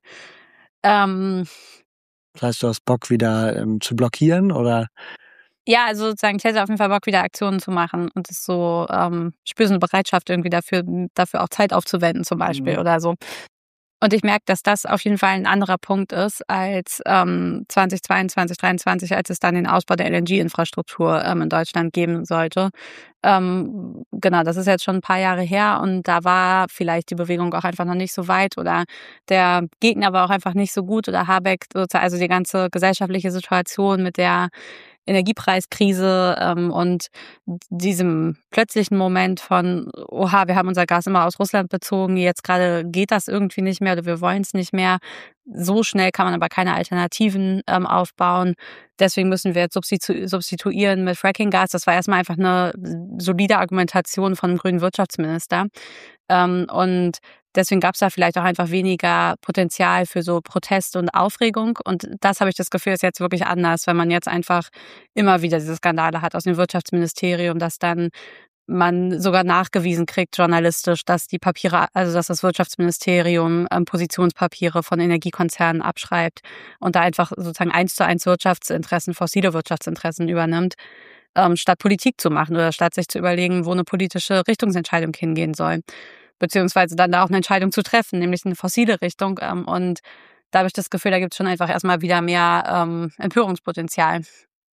S2: Das heißt, du hast Bock wieder zu blockieren, oder?
S3: Ja, also sozusagen, ich hätte auf jeden Fall Bock, wieder Aktionen zu machen und es so, spüre so eine Bereitschaft irgendwie dafür auch Zeit aufzuwenden zum Beispiel oder so. Und ich merke, dass das auf jeden Fall ein anderer Punkt ist als 2022, 2023, als es dann den Ausbau der LNG-Infrastruktur in Deutschland geben sollte. Genau, das ist jetzt schon ein paar Jahre her und da war vielleicht die Bewegung auch einfach noch nicht so weit oder der Gegner war auch einfach nicht so gut oder Habeck, also die ganze gesellschaftliche Situation mit der Energiepreiskrise und diesem plötzlichen Moment von, oha, wir haben unser Gas immer aus Russland bezogen, jetzt gerade geht das irgendwie nicht mehr oder wir wollen es nicht mehr. So schnell kann man aber keine Alternativen aufbauen. Deswegen müssen wir jetzt substituieren mit Fracking-Gas. Das war erstmal einfach eine solide Argumentation von dem grünen Wirtschaftsminister. Und deswegen gab es da vielleicht auch einfach weniger Potenzial für so Protest und Aufregung. Und das habe ich das Gefühl, ist jetzt wirklich anders, wenn man jetzt einfach immer wieder diese Skandale hat aus dem Wirtschaftsministerium, dass dann man sogar nachgewiesen kriegt, journalistisch, dass die Papiere, also dass das Wirtschaftsministerium Positionspapiere von Energiekonzernen abschreibt und da einfach sozusagen 1:1 Wirtschaftsinteressen, fossile Wirtschaftsinteressen übernimmt, statt Politik zu machen oder statt sich zu überlegen, wo eine politische Richtungsentscheidung hingehen soll. Beziehungsweise dann da auch eine Entscheidung zu treffen, nämlich eine fossile Richtung. Und da habe ich das Gefühl, da gibt es schon einfach erstmal wieder mehr Empörungspotenzial.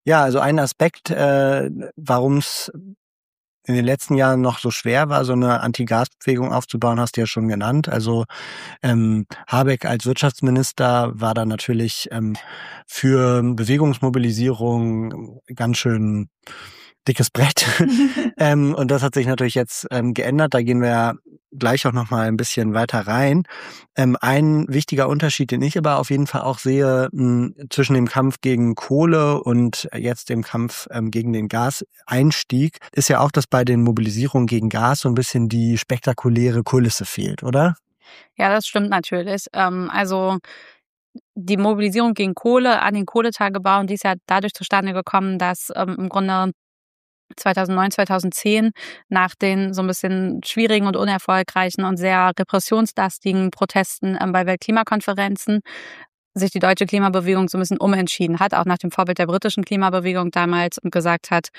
S2: Ja, also ein Aspekt, warum es in den letzten Jahren noch so schwer war, so eine Anti-Gas-Bewegung aufzubauen, hast du ja schon genannt. Also Habeck als Wirtschaftsminister war da natürlich für Bewegungsmobilisierung ganz schön dickes Brett. Und das hat sich natürlich jetzt geändert. Da gehen wir ja gleich auch noch mal ein bisschen weiter rein. Ein wichtiger Unterschied, den ich aber auf jeden Fall auch sehe, zwischen dem Kampf gegen Kohle und jetzt dem Kampf gegen den Gaseinstieg, ist ja auch, dass bei den Mobilisierungen gegen Gas so ein bisschen die spektakuläre Kulisse fehlt, oder?
S3: Ja, das stimmt natürlich. Also die Mobilisierung gegen Kohle an den Kohletagebauen, die ist ja dadurch zustande gekommen, dass im Grunde 2009, 2010 nach den so ein bisschen schwierigen und unerfolgreichen und sehr repressionslastigen Protesten bei Weltklimakonferenzen sich die deutsche Klimabewegung so ein bisschen umentschieden hat, auch nach dem Vorbild der britischen Klimabewegung damals, und gesagt hat,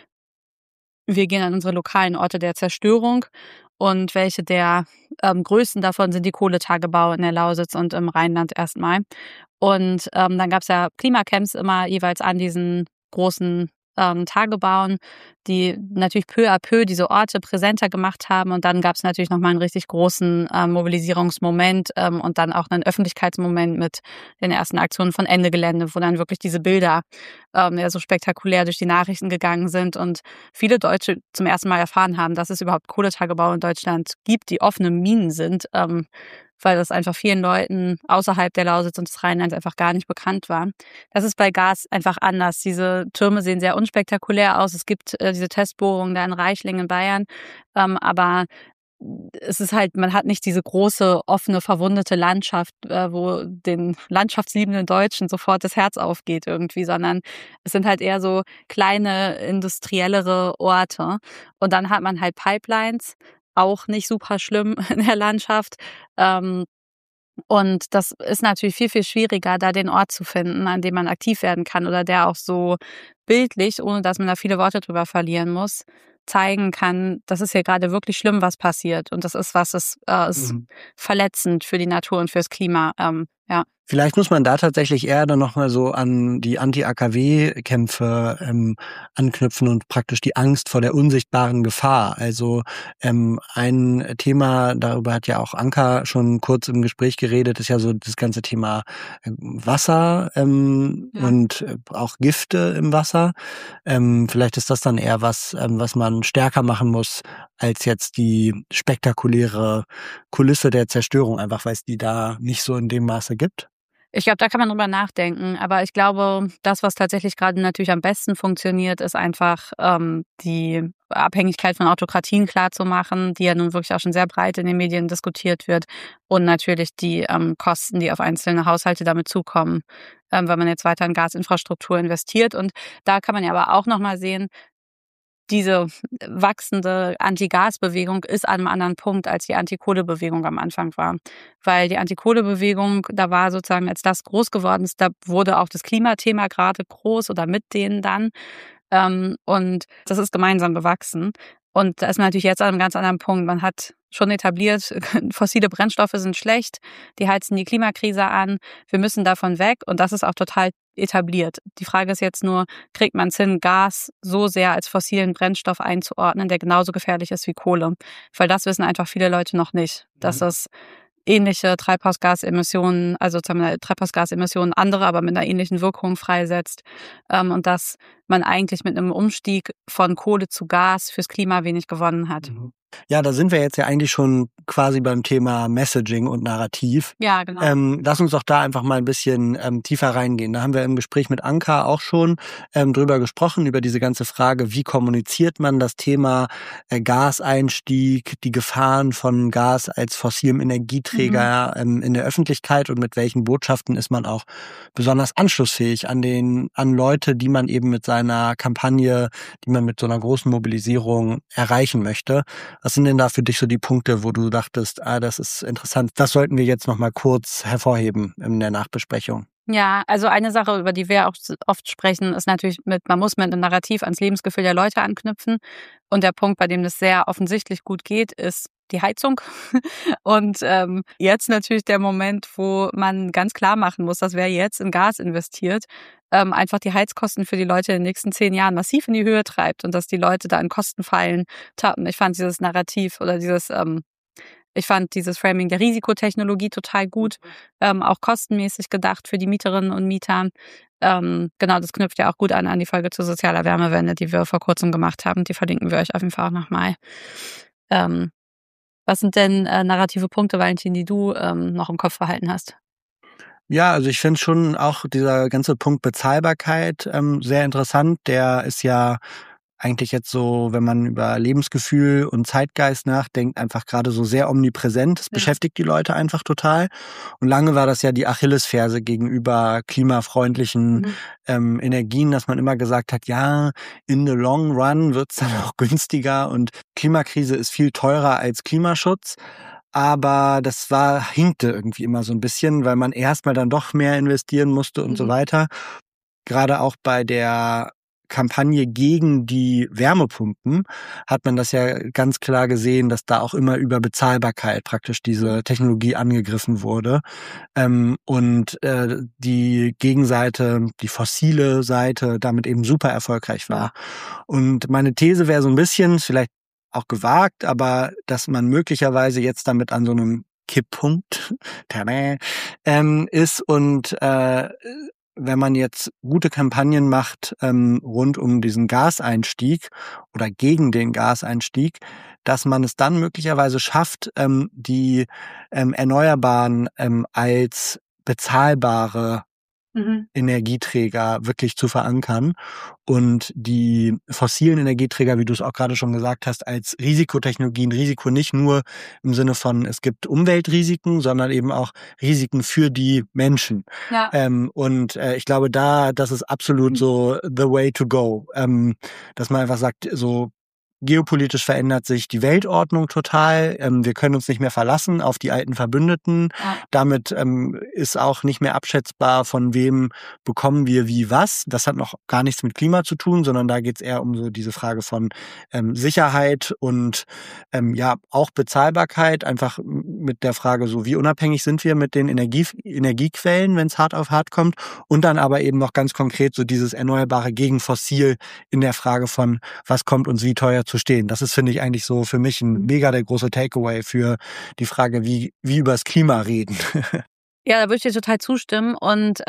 S3: wir gehen an unsere lokalen Orte der Zerstörung, und welche der größten davon sind die Kohletagebau in der Lausitz und im Rheinland erstmal. Und dann gab es ja Klimacamps immer jeweils an diesen großen Tagebauen, die natürlich peu à peu diese Orte präsenter gemacht haben. Und dann gab es natürlich nochmal einen richtig großen Mobilisierungsmoment und dann auch einen Öffentlichkeitsmoment mit den ersten Aktionen von Ende Gelände, wo dann wirklich diese Bilder ja so spektakulär durch die Nachrichten gegangen sind und viele Deutsche zum ersten Mal erfahren haben, dass es überhaupt Kohletagebau in Deutschland gibt, die offene Minen sind, weil das einfach vielen Leuten außerhalb der Lausitz und des Rheinlands einfach gar nicht bekannt war. Das ist bei Gas einfach anders. Diese Türme sehen sehr unspektakulär aus. Es gibt diese Testbohrungen da in Reichlingen in Bayern, aber es ist halt, man hat nicht diese große, offene, verwundete Landschaft, wo den landschaftsliebenden Deutschen sofort das Herz aufgeht irgendwie, sondern es sind halt eher so kleine, industriellere Orte. Und dann hat man halt Pipelines, auch nicht super schlimm in der Landschaft. Und das ist natürlich viel, viel schwieriger, da den Ort zu finden, an dem man aktiv werden kann oder der auch so bildlich, ohne dass man da viele Worte drüber verlieren muss, zeigen kann, das ist hier gerade wirklich schlimm, was passiert. Und das ist ist verletzend für die Natur und fürs Klima. Ja.
S2: Vielleicht muss man da tatsächlich eher dann nochmal so an die Anti-AKW-Kämpfe anknüpfen und praktisch die Angst vor der unsichtbaren Gefahr. Also ein Thema, darüber hat ja auch Anka schon kurz im Gespräch geredet, ist ja so das ganze Thema Wasser und auch Gifte im Wasser. Vielleicht ist das dann eher was man stärker machen muss, als jetzt die spektakuläre Kulisse der Zerstörung, einfach weil es die da nicht so in dem Maße gibt.
S3: Ich glaube, da kann man drüber nachdenken. Aber ich glaube, das, was tatsächlich gerade natürlich am besten funktioniert, ist einfach die Abhängigkeit von Autokratien klarzumachen, die ja nun wirklich auch schon sehr breit in den Medien diskutiert wird. Und natürlich die Kosten, die auf einzelne Haushalte damit zukommen, wenn man jetzt weiter in Gasinfrastruktur investiert. Und da kann man ja aber auch nochmal sehen, diese wachsende Anti-Gas-Bewegung ist an einem anderen Punkt, als die Anti-Kohle-Bewegung am Anfang war. Weil die Anti-Kohle-Bewegung, da war sozusagen, als das groß geworden ist, da wurde auch das Klimathema gerade groß oder mit denen dann. Und das ist gemeinsam bewachsen. Und da ist man natürlich jetzt an einem ganz anderen Punkt. Man hat schon etabliert, fossile Brennstoffe sind schlecht, die heizen die Klimakrise an, wir müssen davon weg, und das ist auch total etabliert. Die Frage ist jetzt nur, kriegt man es hin, Gas so sehr als fossilen Brennstoff einzuordnen, der genauso gefährlich ist wie Kohle? Weil das wissen einfach viele Leute noch nicht, dass es ähnliche Treibhausgasemissionen, also Treibhausgasemissionen andere, aber mit einer ähnlichen Wirkung freisetzt, und dass man eigentlich mit einem Umstieg von Kohle zu Gas fürs Klima wenig gewonnen hat.
S2: Ja, da sind wir jetzt ja eigentlich schon quasi beim Thema Messaging und Narrativ.
S3: Ja, genau.
S2: Lass uns doch da einfach mal ein bisschen tiefer reingehen. Da haben wir im Gespräch mit Anka auch schon drüber gesprochen, über diese ganze Frage, wie kommuniziert man das Thema Gaseinstieg, die Gefahren von Gas als fossilem Energieträger in der Öffentlichkeit, und mit welchen Botschaften ist man auch besonders anschlussfähig an Leute, die man eben mit seiner Kampagne, die man mit so einer großen Mobilisierung erreichen möchte. Was sind denn da für dich so die Punkte, wo du dachtest, das ist interessant, das sollten wir jetzt noch mal kurz hervorheben in der Nachbesprechung?
S3: Ja, also eine Sache, über die wir auch oft sprechen, ist natürlich man muss mit einem Narrativ ans Lebensgefühl der Leute anknüpfen. Und der Punkt, bei dem das sehr offensichtlich gut geht, ist die Heizung. Und jetzt natürlich der Moment, wo man ganz klar machen muss, dass wer jetzt in Gas investiert, einfach die Heizkosten für die Leute in den nächsten 10 Jahren massiv in die Höhe treibt und dass die Leute da in Kosten fallen tappen. Ich fand dieses Narrativ oder ich fand dieses Framing der Risikotechnologie total gut, auch kostenmäßig gedacht für die Mieterinnen und Mieter. Genau, das knüpft ja auch gut an die Folge zu sozialer Wärmewende, die wir vor kurzem gemacht haben. Die verlinken wir euch auf jeden Fall auch nochmal. Was sind denn narrative Punkte, Valentin, die du noch im Kopf behalten hast?
S2: Ja, also ich finde schon auch dieser ganze Punkt Bezahlbarkeit sehr interessant. Der ist ja eigentlich jetzt so, wenn man über Lebensgefühl und Zeitgeist nachdenkt, einfach gerade so sehr omnipräsent. Es beschäftigt die Leute einfach total. Und lange war das ja die Achillesferse gegenüber klimafreundlichen Energien, dass man immer gesagt hat, ja, in the long run wird's dann auch günstiger und Klimakrise ist viel teurer als Klimaschutz. Aber das hinkte irgendwie immer so ein bisschen, weil man erstmal dann doch mehr investieren musste und so weiter. Gerade auch bei der Kampagne gegen die Wärmepumpen hat man das ja ganz klar gesehen, dass da auch immer über Bezahlbarkeit praktisch diese Technologie angegriffen wurde. Und die Gegenseite, die fossile Seite, damit eben super erfolgreich war. Und meine These wäre so ein bisschen, vielleicht auch gewagt, aber dass man möglicherweise jetzt damit an so einem Kipppunkt ist und wenn man jetzt gute Kampagnen macht rund um diesen Gaseinstieg oder gegen den Gaseinstieg, dass man es dann möglicherweise schafft, die Erneuerbaren als bezahlbare Energieträger wirklich zu verankern und die fossilen Energieträger, wie du es auch gerade schon gesagt hast, als Risikotechnologien, Risiko nicht nur im Sinne von, es gibt Umweltrisiken, sondern eben auch Risiken für die Menschen.
S3: Ja.
S2: Ich glaube, das ist absolut so the way to go, dass man einfach sagt, so geopolitisch verändert sich die Weltordnung total. Wir können uns nicht mehr verlassen auf die alten Verbündeten. Ja. Damit ist auch nicht mehr abschätzbar, von wem bekommen wir wie was. Das hat noch gar nichts mit Klima zu tun, sondern da geht es eher um so diese Frage von Sicherheit und auch Bezahlbarkeit. Einfach mit der Frage, so wie unabhängig sind wir mit den Energiequellen, wenn es hart auf hart kommt. Und dann aber eben noch ganz konkret so dieses Erneuerbare gegen Fossil in der Frage von, was kommt uns wie teuer zu stehen. Das ist, finde ich, eigentlich so für mich ein mega der große Takeaway für die Frage, wie über das Klima reden.
S3: Ja, da würde ich dir total zustimmen und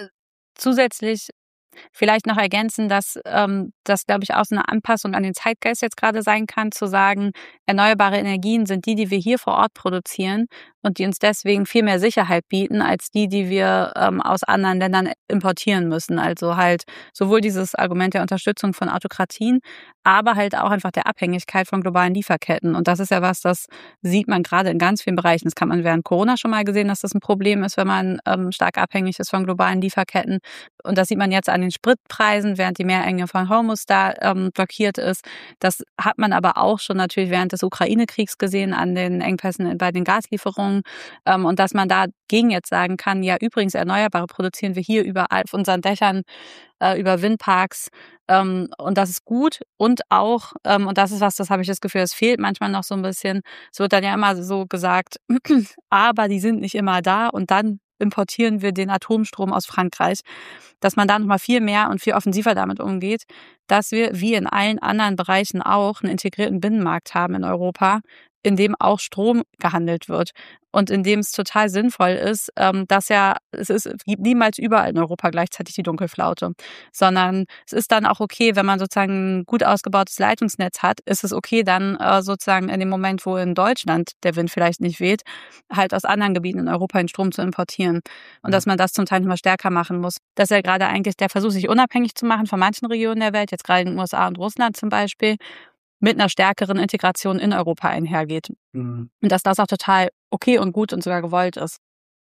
S3: zusätzlich vielleicht noch ergänzen, dass das, glaube ich, auch so eine Anpassung an den Zeitgeist jetzt gerade sein kann, zu sagen, erneuerbare Energien sind die wir hier vor Ort produzieren und die uns deswegen viel mehr Sicherheit bieten, als die wir aus anderen Ländern importieren müssen. Also halt sowohl dieses Argument der Unterstützung von Autokratien, aber halt auch einfach der Abhängigkeit von globalen Lieferketten. Und das ist ja was, das sieht man gerade in ganz vielen Bereichen. Das kann man während Corona schon mal gesehen, dass das ein Problem ist, wenn man stark abhängig ist von globalen Lieferketten. Und das sieht man jetzt an den Spritpreisen, während die Meerenge von Hormuz da blockiert ist. Das hat man aber auch schon natürlich während des Ukraine-Kriegs gesehen an den Engpässen bei den Gaslieferungen. Und dass man dagegen jetzt sagen kann, ja übrigens Erneuerbare produzieren wir hier überall auf unseren Dächern, über Windparks. Und das ist gut. Und auch, und das ist was, das habe ich das Gefühl, es fehlt manchmal noch so ein bisschen. Es wird dann ja immer so gesagt, aber die sind nicht immer da und dann importieren wir den Atomstrom aus Frankreich, dass man da nochmal viel mehr und viel offensiver damit umgeht, dass wir, wie in allen anderen Bereichen auch, einen integrierten Binnenmarkt haben in Europa, in dem auch Strom gehandelt wird und in dem es total sinnvoll ist, dass es gibt niemals überall in Europa gleichzeitig die Dunkelflaute, sondern es ist dann auch okay, wenn man sozusagen ein gut ausgebautes Leitungsnetz hat, ist es okay, dann sozusagen in dem Moment, wo in Deutschland der Wind vielleicht nicht weht, halt aus anderen Gebieten in Europa den Strom zu importieren und dass man das zum Teil immer stärker machen muss. Das ist ja gerade eigentlich der Versuch, sich unabhängig zu machen von manchen Regionen der Welt, jetzt gerade in den USA und Russland zum Beispiel, mit einer stärkeren Integration in Europa einhergeht. Und dass das auch total okay und gut und sogar gewollt ist.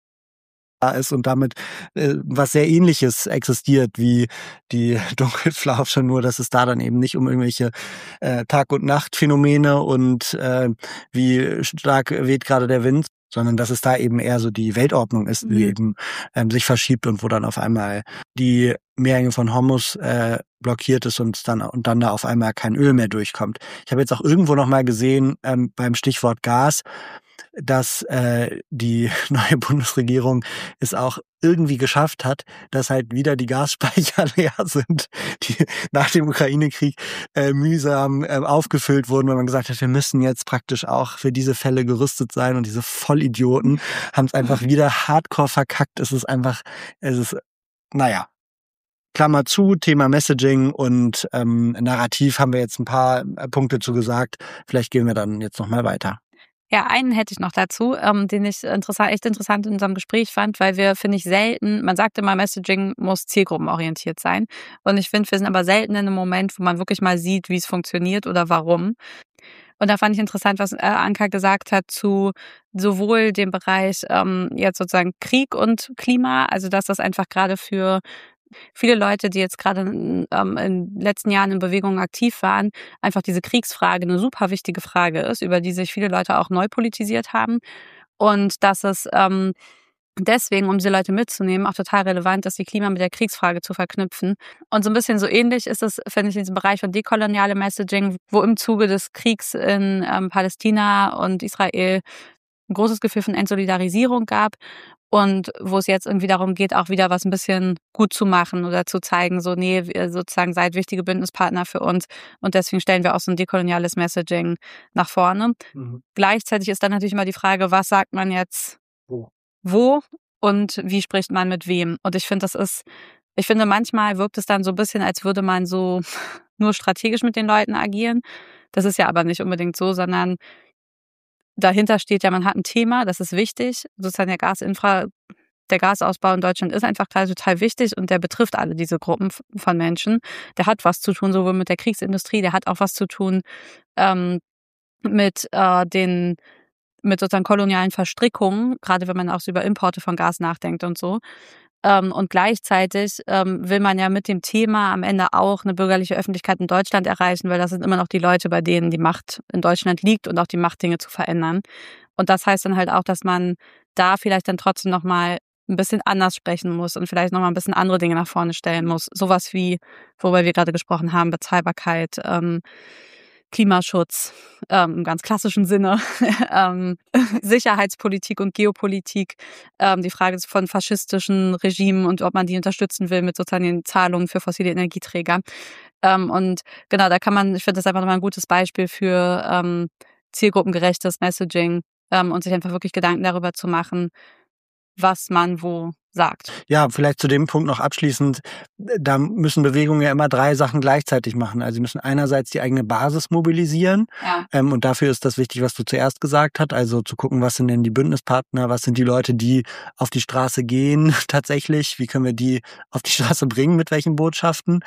S2: Ist und damit was sehr Ähnliches existiert wie die Dunkelflaute, nur dass es da dann eben nicht um irgendwelche Tag- und Nachtphänomene und wie stark weht gerade der Wind, sondern dass es da eben eher so die Weltordnung ist, die eben sich verschiebt und wo dann auf einmal die Meerenge von Hormuz blockiert ist und dann da auf einmal kein Öl mehr durchkommt. Ich habe jetzt auch irgendwo noch mal gesehen beim Stichwort Gas, dass die neue Bundesregierung es auch irgendwie geschafft hat, dass halt wieder die Gasspeicher leer sind, die nach dem Ukraine-Krieg mühsam aufgefüllt wurden, weil man gesagt hat, wir müssen jetzt praktisch auch für diese Fälle gerüstet sein, und diese Vollidioten haben es einfach wieder hardcore verkackt. Naja. Klammer zu, Thema Messaging und Narrativ haben wir jetzt ein paar Punkte zu gesagt. Vielleicht gehen wir dann jetzt nochmal weiter.
S3: Ja, einen hätte ich noch dazu, den ich echt interessant in unserem Gespräch fand, weil wir, finde ich, selten, man sagt immer, Messaging muss zielgruppenorientiert sein. Und ich finde, wir sind aber selten in einem Moment, wo man wirklich mal sieht, wie es funktioniert oder warum. Und da fand ich interessant, was Anka gesagt hat zu sowohl dem Bereich jetzt sozusagen Krieg und Klima, also dass das einfach gerade für viele Leute, die jetzt gerade in den letzten Jahren in Bewegungen aktiv waren, einfach diese Kriegsfrage eine super wichtige Frage ist, über die sich viele Leute auch neu politisiert haben. Und dass es deswegen, um diese Leute mitzunehmen, auch total relevant ist, die Klima mit der Kriegsfrage zu verknüpfen. Und so ein bisschen so ähnlich ist es, finde ich, in diesem Bereich von dekoloniale Messaging, wo im Zuge des Kriegs in Palästina und Israel ein großes Gefühl von Entsolidarisierung gab. Und wo es jetzt irgendwie darum geht, auch wieder was ein bisschen gut zu machen oder zu zeigen, so, nee, ihr sozusagen seid wichtige Bündnispartner für uns. Und deswegen stellen wir auch so ein dekoloniales Messaging nach vorne. Mhm. Gleichzeitig ist dann natürlich immer die Frage, was sagt man jetzt wo und wie spricht man mit wem? Und ich finde, manchmal wirkt es dann so ein bisschen, als würde man so nur strategisch mit den Leuten agieren. Das ist ja aber nicht unbedingt so, sondern dahinter steht ja, man hat ein Thema, das ist wichtig. Sozusagen der Gasausbau in Deutschland ist einfach gerade total wichtig und der betrifft alle diese Gruppen von Menschen. Der hat was zu tun, sowohl mit der Kriegsindustrie, der hat auch was zu tun mit sozusagen kolonialen Verstrickungen, gerade wenn man auch so über Importe von Gas nachdenkt und so. Und gleichzeitig will man ja mit dem Thema am Ende auch eine bürgerliche Öffentlichkeit in Deutschland erreichen, weil das sind immer noch die Leute, bei denen die Macht in Deutschland liegt und auch die Macht, Dinge zu verändern. Und das heißt dann halt auch, dass man da vielleicht dann trotzdem nochmal ein bisschen anders sprechen muss und vielleicht nochmal ein bisschen andere Dinge nach vorne stellen muss. Sowas wie, worüber wir gerade gesprochen haben, Bezahlbarkeit, Klimaschutz im ganz klassischen Sinne, Sicherheitspolitik und Geopolitik, die Frage von faschistischen Regimen und ob man die unterstützen will mit sozusagen den Zahlungen für fossile Energieträger. Und genau, ich finde das einfach nochmal ein gutes Beispiel für zielgruppengerechtes Messaging und sich einfach wirklich Gedanken darüber zu machen, was man wo sagt.
S2: Ja, vielleicht zu dem Punkt noch abschließend, da müssen Bewegungen ja immer 3 Sachen gleichzeitig machen. Also sie müssen einerseits die eigene Basis mobilisieren, ja. Und dafür ist das wichtig, was du zuerst gesagt hast, also zu gucken, was sind denn die Bündnispartner, was sind die Leute, die auf die Straße gehen tatsächlich, wie können wir die auf die Straße bringen, mit welchen Botschaften.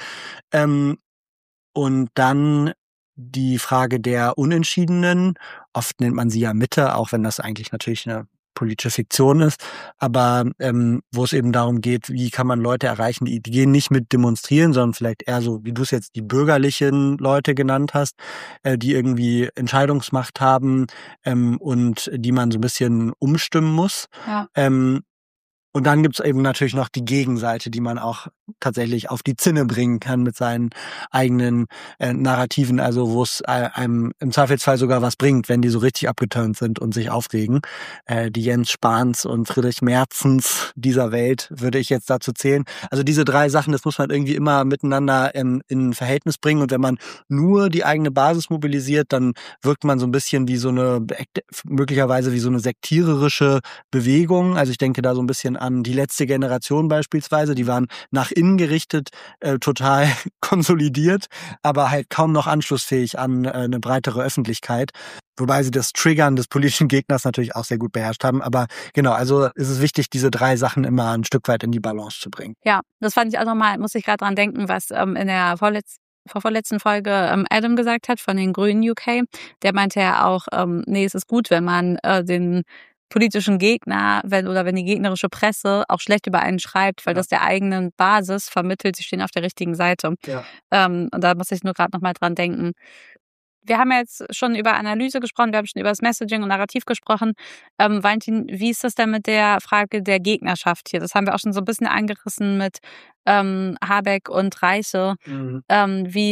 S2: Und dann die Frage der Unentschiedenen, oft nennt man sie ja Mitte, auch wenn das eigentlich natürlich eine politische Fiktion ist, aber wo es eben darum geht, wie kann man Leute erreichen, die gehen nicht mit demonstrieren, sondern vielleicht eher so, wie du es jetzt die bürgerlichen Leute genannt hast, die irgendwie Entscheidungsmacht haben und die man so ein bisschen umstimmen muss. Ja. Und dann gibt's eben natürlich noch die Gegenseite, die man auch tatsächlich auf die Zinne bringen kann mit seinen eigenen Narrativen, also wo es einem im Zweifelsfall sogar was bringt, wenn die so richtig abgeturnt sind und sich aufregen. Die Jens Spahns und Friedrich Merzens dieser Welt würde ich jetzt dazu zählen. Also diese 3 Sachen, das muss man irgendwie immer miteinander in Verhältnis bringen. Und wenn man nur die eigene Basis mobilisiert, dann wirkt man so ein bisschen wie möglicherweise wie so eine sektiererische Bewegung. Also ich denke da so ein bisschen an die letzte Generation beispielsweise, die waren nach innen gerichtet, total konsolidiert, aber halt kaum noch anschlussfähig an eine breitere Öffentlichkeit. Wobei sie das Triggern des politischen Gegners natürlich auch sehr gut beherrscht haben. Aber genau, also ist es wichtig, diese 3 Sachen immer ein Stück weit in die Balance zu bringen.
S3: Ja, das fand ich auch nochmal, muss ich gerade dran denken, was in der vorletzten Folge Adam gesagt hat von den Grünen UK. Der meinte ja auch, es ist gut, wenn man den politischen Gegner, wenn die gegnerische Presse auch schlecht über einen schreibt, weil das der eigenen Basis vermittelt, sie stehen auf der richtigen Seite. Ja. Und da muss ich nur gerade nochmal dran denken. Wir haben ja jetzt schon über Analyse gesprochen, wir haben schon über das Messaging und Narrativ gesprochen. Valentin, wie ist das denn mit der Frage der Gegnerschaft hier? Das haben wir auch schon so ein bisschen angerissen mit Habeck und Reiche. Mhm. Wie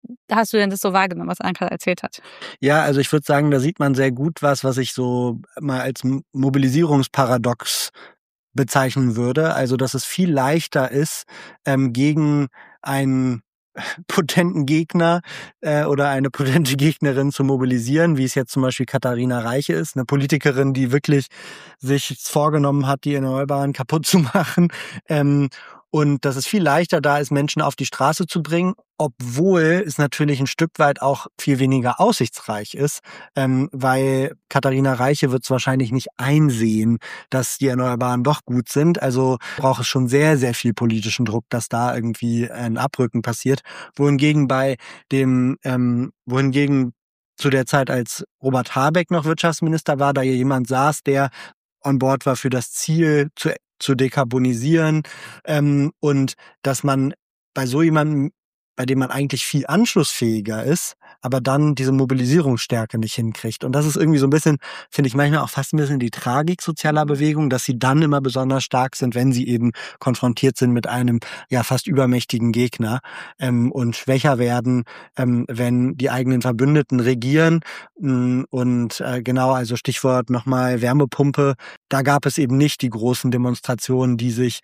S3: hast du denn das so wahrgenommen, was Anka erzählt hat?
S2: Ja, also ich würde sagen, da sieht man sehr gut was ich so mal als Mobilisierungsparadox bezeichnen würde. Also, dass es viel leichter ist, gegen einen potenten Gegner oder eine potente Gegnerin zu mobilisieren, wie es jetzt zum Beispiel Katharina Reiche ist, eine Politikerin, die wirklich sich vorgenommen hat, die Erneuerbaren kaputt zu machen. Und dass es viel leichter da ist, Menschen auf die Straße zu bringen, obwohl es natürlich ein Stück weit auch viel weniger aussichtsreich ist, weil Katharina Reiche wird es wahrscheinlich nicht einsehen, dass die Erneuerbaren doch gut sind. Also braucht es schon sehr, sehr viel politischen Druck, dass da irgendwie ein Abrücken passiert. Wohingegen zu der Zeit, als Robert Habeck noch Wirtschaftsminister war, da hier jemand saß, der on board war für das Ziel zu dekarbonisieren, und dass man bei so jemandem, bei dem man eigentlich viel anschlussfähiger ist, aber dann diese Mobilisierungsstärke nicht hinkriegt. Und das ist irgendwie so ein bisschen, finde ich manchmal auch fast ein bisschen die Tragik sozialer Bewegung, dass sie dann immer besonders stark sind, wenn sie eben konfrontiert sind mit einem ja fast übermächtigen Gegner, und schwächer werden, wenn die eigenen Verbündeten regieren. Und genau, also Stichwort nochmal Wärmepumpe, da gab es eben nicht die großen Demonstrationen, die sich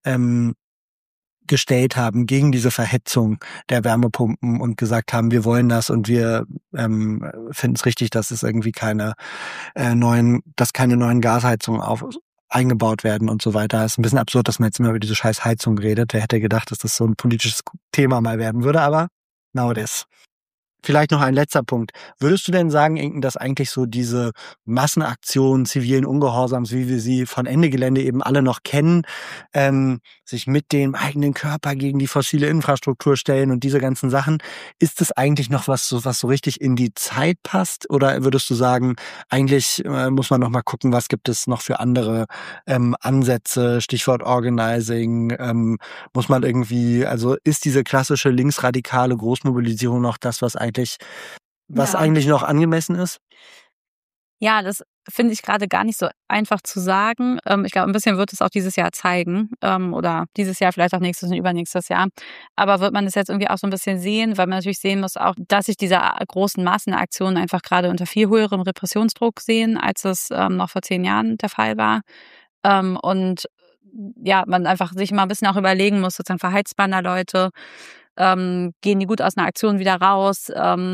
S2: gestellt haben gegen diese Verhetzung der Wärmepumpen und gesagt haben, wir wollen das und wir finden es richtig, dass es irgendwie keine neuen Gasheizungen eingebaut werden und so weiter. Es ist ein bisschen absurd, dass man jetzt immer über diese scheiß Heizung redet. Wer hätte gedacht, dass das so ein politisches Thema mal werden würde, aber now it is. Vielleicht noch ein letzter Punkt. Würdest du denn sagen, Inken, dass eigentlich so diese Massenaktionen zivilen Ungehorsams, wie wir sie von Ende Gelände eben alle noch kennen, sich mit dem eigenen Körper gegen die fossile Infrastruktur stellen und diese ganzen Sachen, ist das eigentlich noch was so richtig in die Zeit passt? Oder würdest du sagen, eigentlich muss man noch mal gucken, was gibt es noch für andere Ansätze, Stichwort Organizing, muss man irgendwie, also ist diese klassische linksradikale Großmobilisierung noch das, was eigentlich noch angemessen ist?
S3: Ja, das finde ich gerade gar nicht so einfach zu sagen. Ich glaube, ein bisschen wird es auch dieses Jahr zeigen, oder dieses Jahr, vielleicht auch nächstes und übernächstes Jahr. Aber wird man das jetzt irgendwie auch so ein bisschen sehen, weil man natürlich sehen muss auch, dass sich diese großen Massenaktionen einfach gerade unter viel höherem Repressionsdruck sehen, als es noch vor 10 Jahren der Fall war. Und ja, man einfach sich mal ein bisschen auch überlegen muss, sozusagen verheizt man da Leute, gehen die gut aus einer Aktion wieder raus,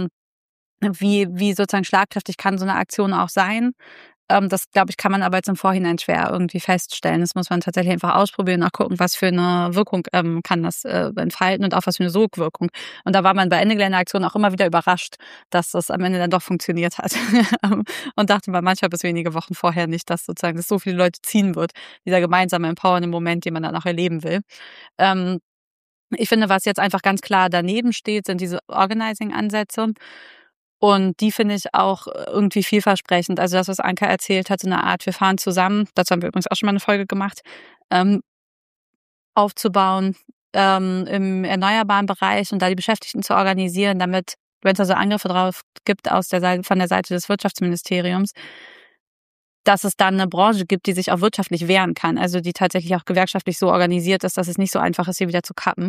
S3: wie sozusagen schlagkräftig kann so eine Aktion auch sein. Das, glaube ich, kann man aber jetzt im Vorhinein schwer irgendwie feststellen. Das muss man tatsächlich einfach ausprobieren, auch gucken, was für eine Wirkung kann das entfalten und auch was für eine Sogwirkung. Und da war man bei Ende Geländeaktionen auch immer wieder überrascht, dass das am Ende dann doch funktioniert hat. Und dachte man manchmal bis wenige Wochen vorher nicht, dass sozusagen das so viele Leute ziehen wird, dieser gemeinsame empowernde Moment, den man dann auch erleben will. Ich finde, was jetzt einfach ganz klar daneben steht, sind diese Organizing-Ansätze. Und die finde ich auch irgendwie vielversprechend. Also das, was Anka erzählt hat, so eine Art, wir fahren zusammen, dazu haben wir übrigens auch schon mal eine Folge gemacht, aufzubauen im erneuerbaren Bereich und da die Beschäftigten zu organisieren, damit, wenn es also Angriffe drauf gibt von der Seite des Wirtschaftsministeriums, dass es dann eine Branche gibt, die sich auch wirtschaftlich wehren kann, also die tatsächlich auch gewerkschaftlich so organisiert ist, dass es nicht so einfach ist, sie wieder zu kappen.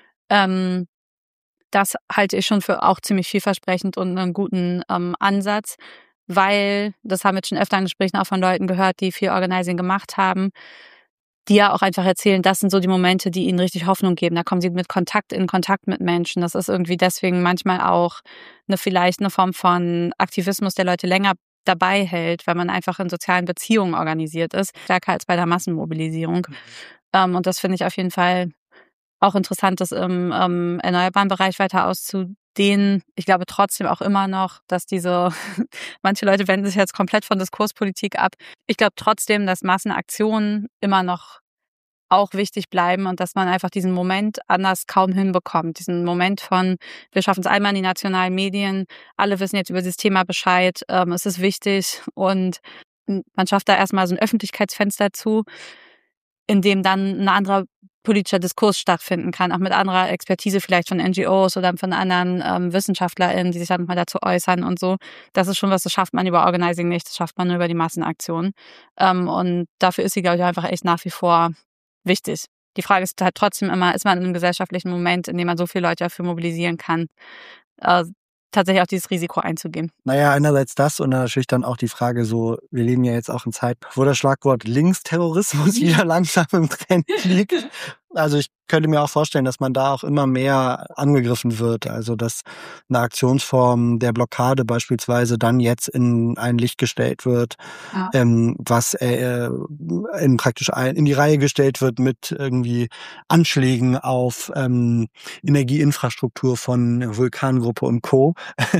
S3: Das halte ich schon für auch ziemlich vielversprechend und einen guten Ansatz, weil, das haben wir jetzt schon öfter in Gesprächen auch von Leuten gehört, die viel Organizing gemacht haben, die ja auch einfach erzählen, das sind so die Momente, die ihnen richtig Hoffnung geben. Da kommen sie in Kontakt mit Menschen. Das ist irgendwie deswegen manchmal auch vielleicht eine Form von Aktivismus, der Leute länger dabei hält, weil man einfach in sozialen Beziehungen organisiert ist, stärker als bei der Massenmobilisierung. Und das finde ich auf jeden Fall auch interessant, das im erneuerbaren Bereich weiter auszudehnen. Ich glaube trotzdem auch immer noch, dass manche Leute wenden sich jetzt komplett von Diskurspolitik ab. Ich glaube trotzdem, dass Massenaktionen immer noch auch wichtig bleiben und dass man einfach diesen Moment anders kaum hinbekommt. Diesen Moment von, wir schaffen es einmal in die nationalen Medien, alle wissen jetzt über dieses Thema Bescheid, es ist wichtig und man schafft da erstmal so ein Öffentlichkeitsfenster zu, in dem dann ein anderer politischer Diskurs stattfinden kann, auch mit anderer Expertise vielleicht von NGOs oder von anderen WissenschaftlerInnen, die sich dann nochmal dazu äußern und so. Das ist schon was, das schafft man über Organizing nicht, das schafft man nur über die Massenaktionen. Und dafür ist sie, glaube ich, einfach echt nach wie vor wichtig. Die Frage ist halt trotzdem immer, ist man in einem gesellschaftlichen Moment, in dem man so viele Leute dafür mobilisieren kann, tatsächlich auch dieses Risiko einzugehen.
S2: Naja, einerseits das und dann natürlich dann auch die Frage so, wir leben ja jetzt auch in Zeit, wo das Schlagwort Linksterrorismus wieder langsam im Trend liegt. Also ich könnte mir auch vorstellen, dass man da auch immer mehr angegriffen wird. Also dass eine Aktionsform der Blockade beispielsweise dann jetzt in ein Licht gestellt wird, was praktisch in die Reihe gestellt wird mit irgendwie Anschlägen auf Energieinfrastruktur von Vulkangruppe und Co.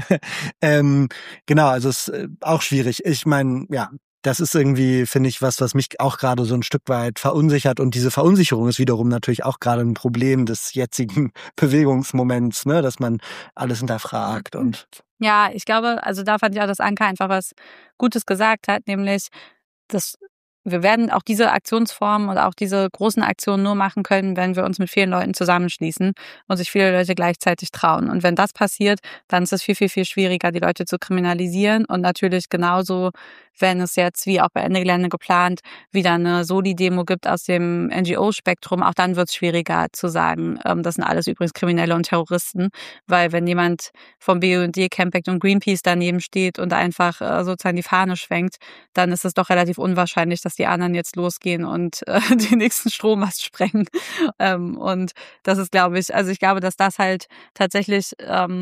S2: Genau, also es ist auch schwierig. Ich meine, ja, das ist irgendwie, finde ich, was mich auch gerade so ein Stück weit verunsichert. Und diese Verunsicherung ist wiederum natürlich auch gerade ein Problem des jetzigen Bewegungsmoments, ne, dass man alles hinterfragt und.
S3: Ja, ich glaube, also da fand ich auch, dass Anka einfach was Gutes gesagt hat, nämlich, dass wir werden auch diese Aktionsformen und auch diese großen Aktionen nur machen können, wenn wir uns mit vielen Leuten zusammenschließen und sich viele Leute gleichzeitig trauen. Und wenn das passiert, dann ist es viel, viel, viel schwieriger, die Leute zu kriminalisieren. Und natürlich genauso, wenn es jetzt, wie auch bei Ende Gelände geplant, wieder eine Soli-Demo gibt aus dem NGO-Spektrum, auch dann wird es schwieriger zu sagen, das sind alles übrigens Kriminelle und Terroristen. Weil wenn jemand vom BUND, Campact und Greenpeace daneben steht und einfach sozusagen die Fahne schwenkt, dann ist es doch relativ unwahrscheinlich, dass die anderen jetzt losgehen und den nächsten Strommast sprengen. Und das ist, glaube ich, also ich glaube, dass das halt tatsächlich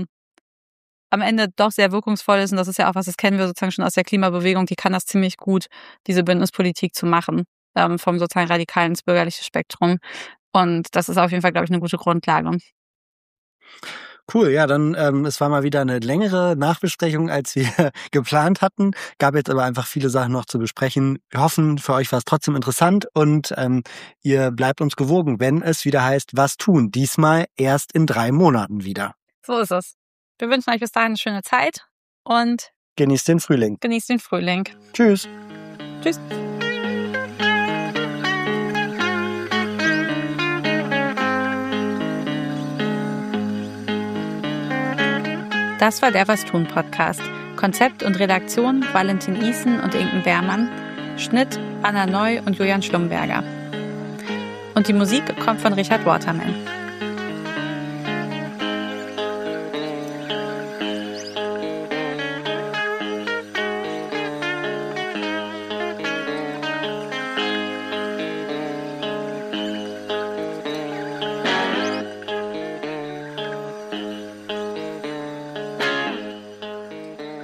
S3: am Ende doch sehr wirkungsvoll ist. Und das ist ja auch was, das kennen wir sozusagen schon aus der Klimabewegung. Die kann das ziemlich gut, diese Bündnispolitik zu machen, vom sozusagen radikalen ins bürgerliche Spektrum. Und das ist auf jeden Fall, glaube ich, eine gute Grundlage.
S2: Cool, ja, dann es war mal wieder eine längere Nachbesprechung, als wir geplant hatten. Gab jetzt aber einfach viele Sachen noch zu besprechen. Wir hoffen, für euch war es trotzdem interessant und ihr bleibt uns gewogen, wenn es wieder heißt, was tun. Diesmal erst in 3 Monaten wieder.
S3: So ist es. Wir wünschen euch bis dahin eine schöne Zeit und
S2: genießt den Frühling.
S3: Genießt den Frühling.
S2: Tschüss.
S3: Tschüss. Das war der Was tun Podcast. Konzept und Redaktion Valentin Isen und Inken Beermann. Schnitt Anna Neu und Julian Schlumberger. Und die Musik kommt von Richard Waterman.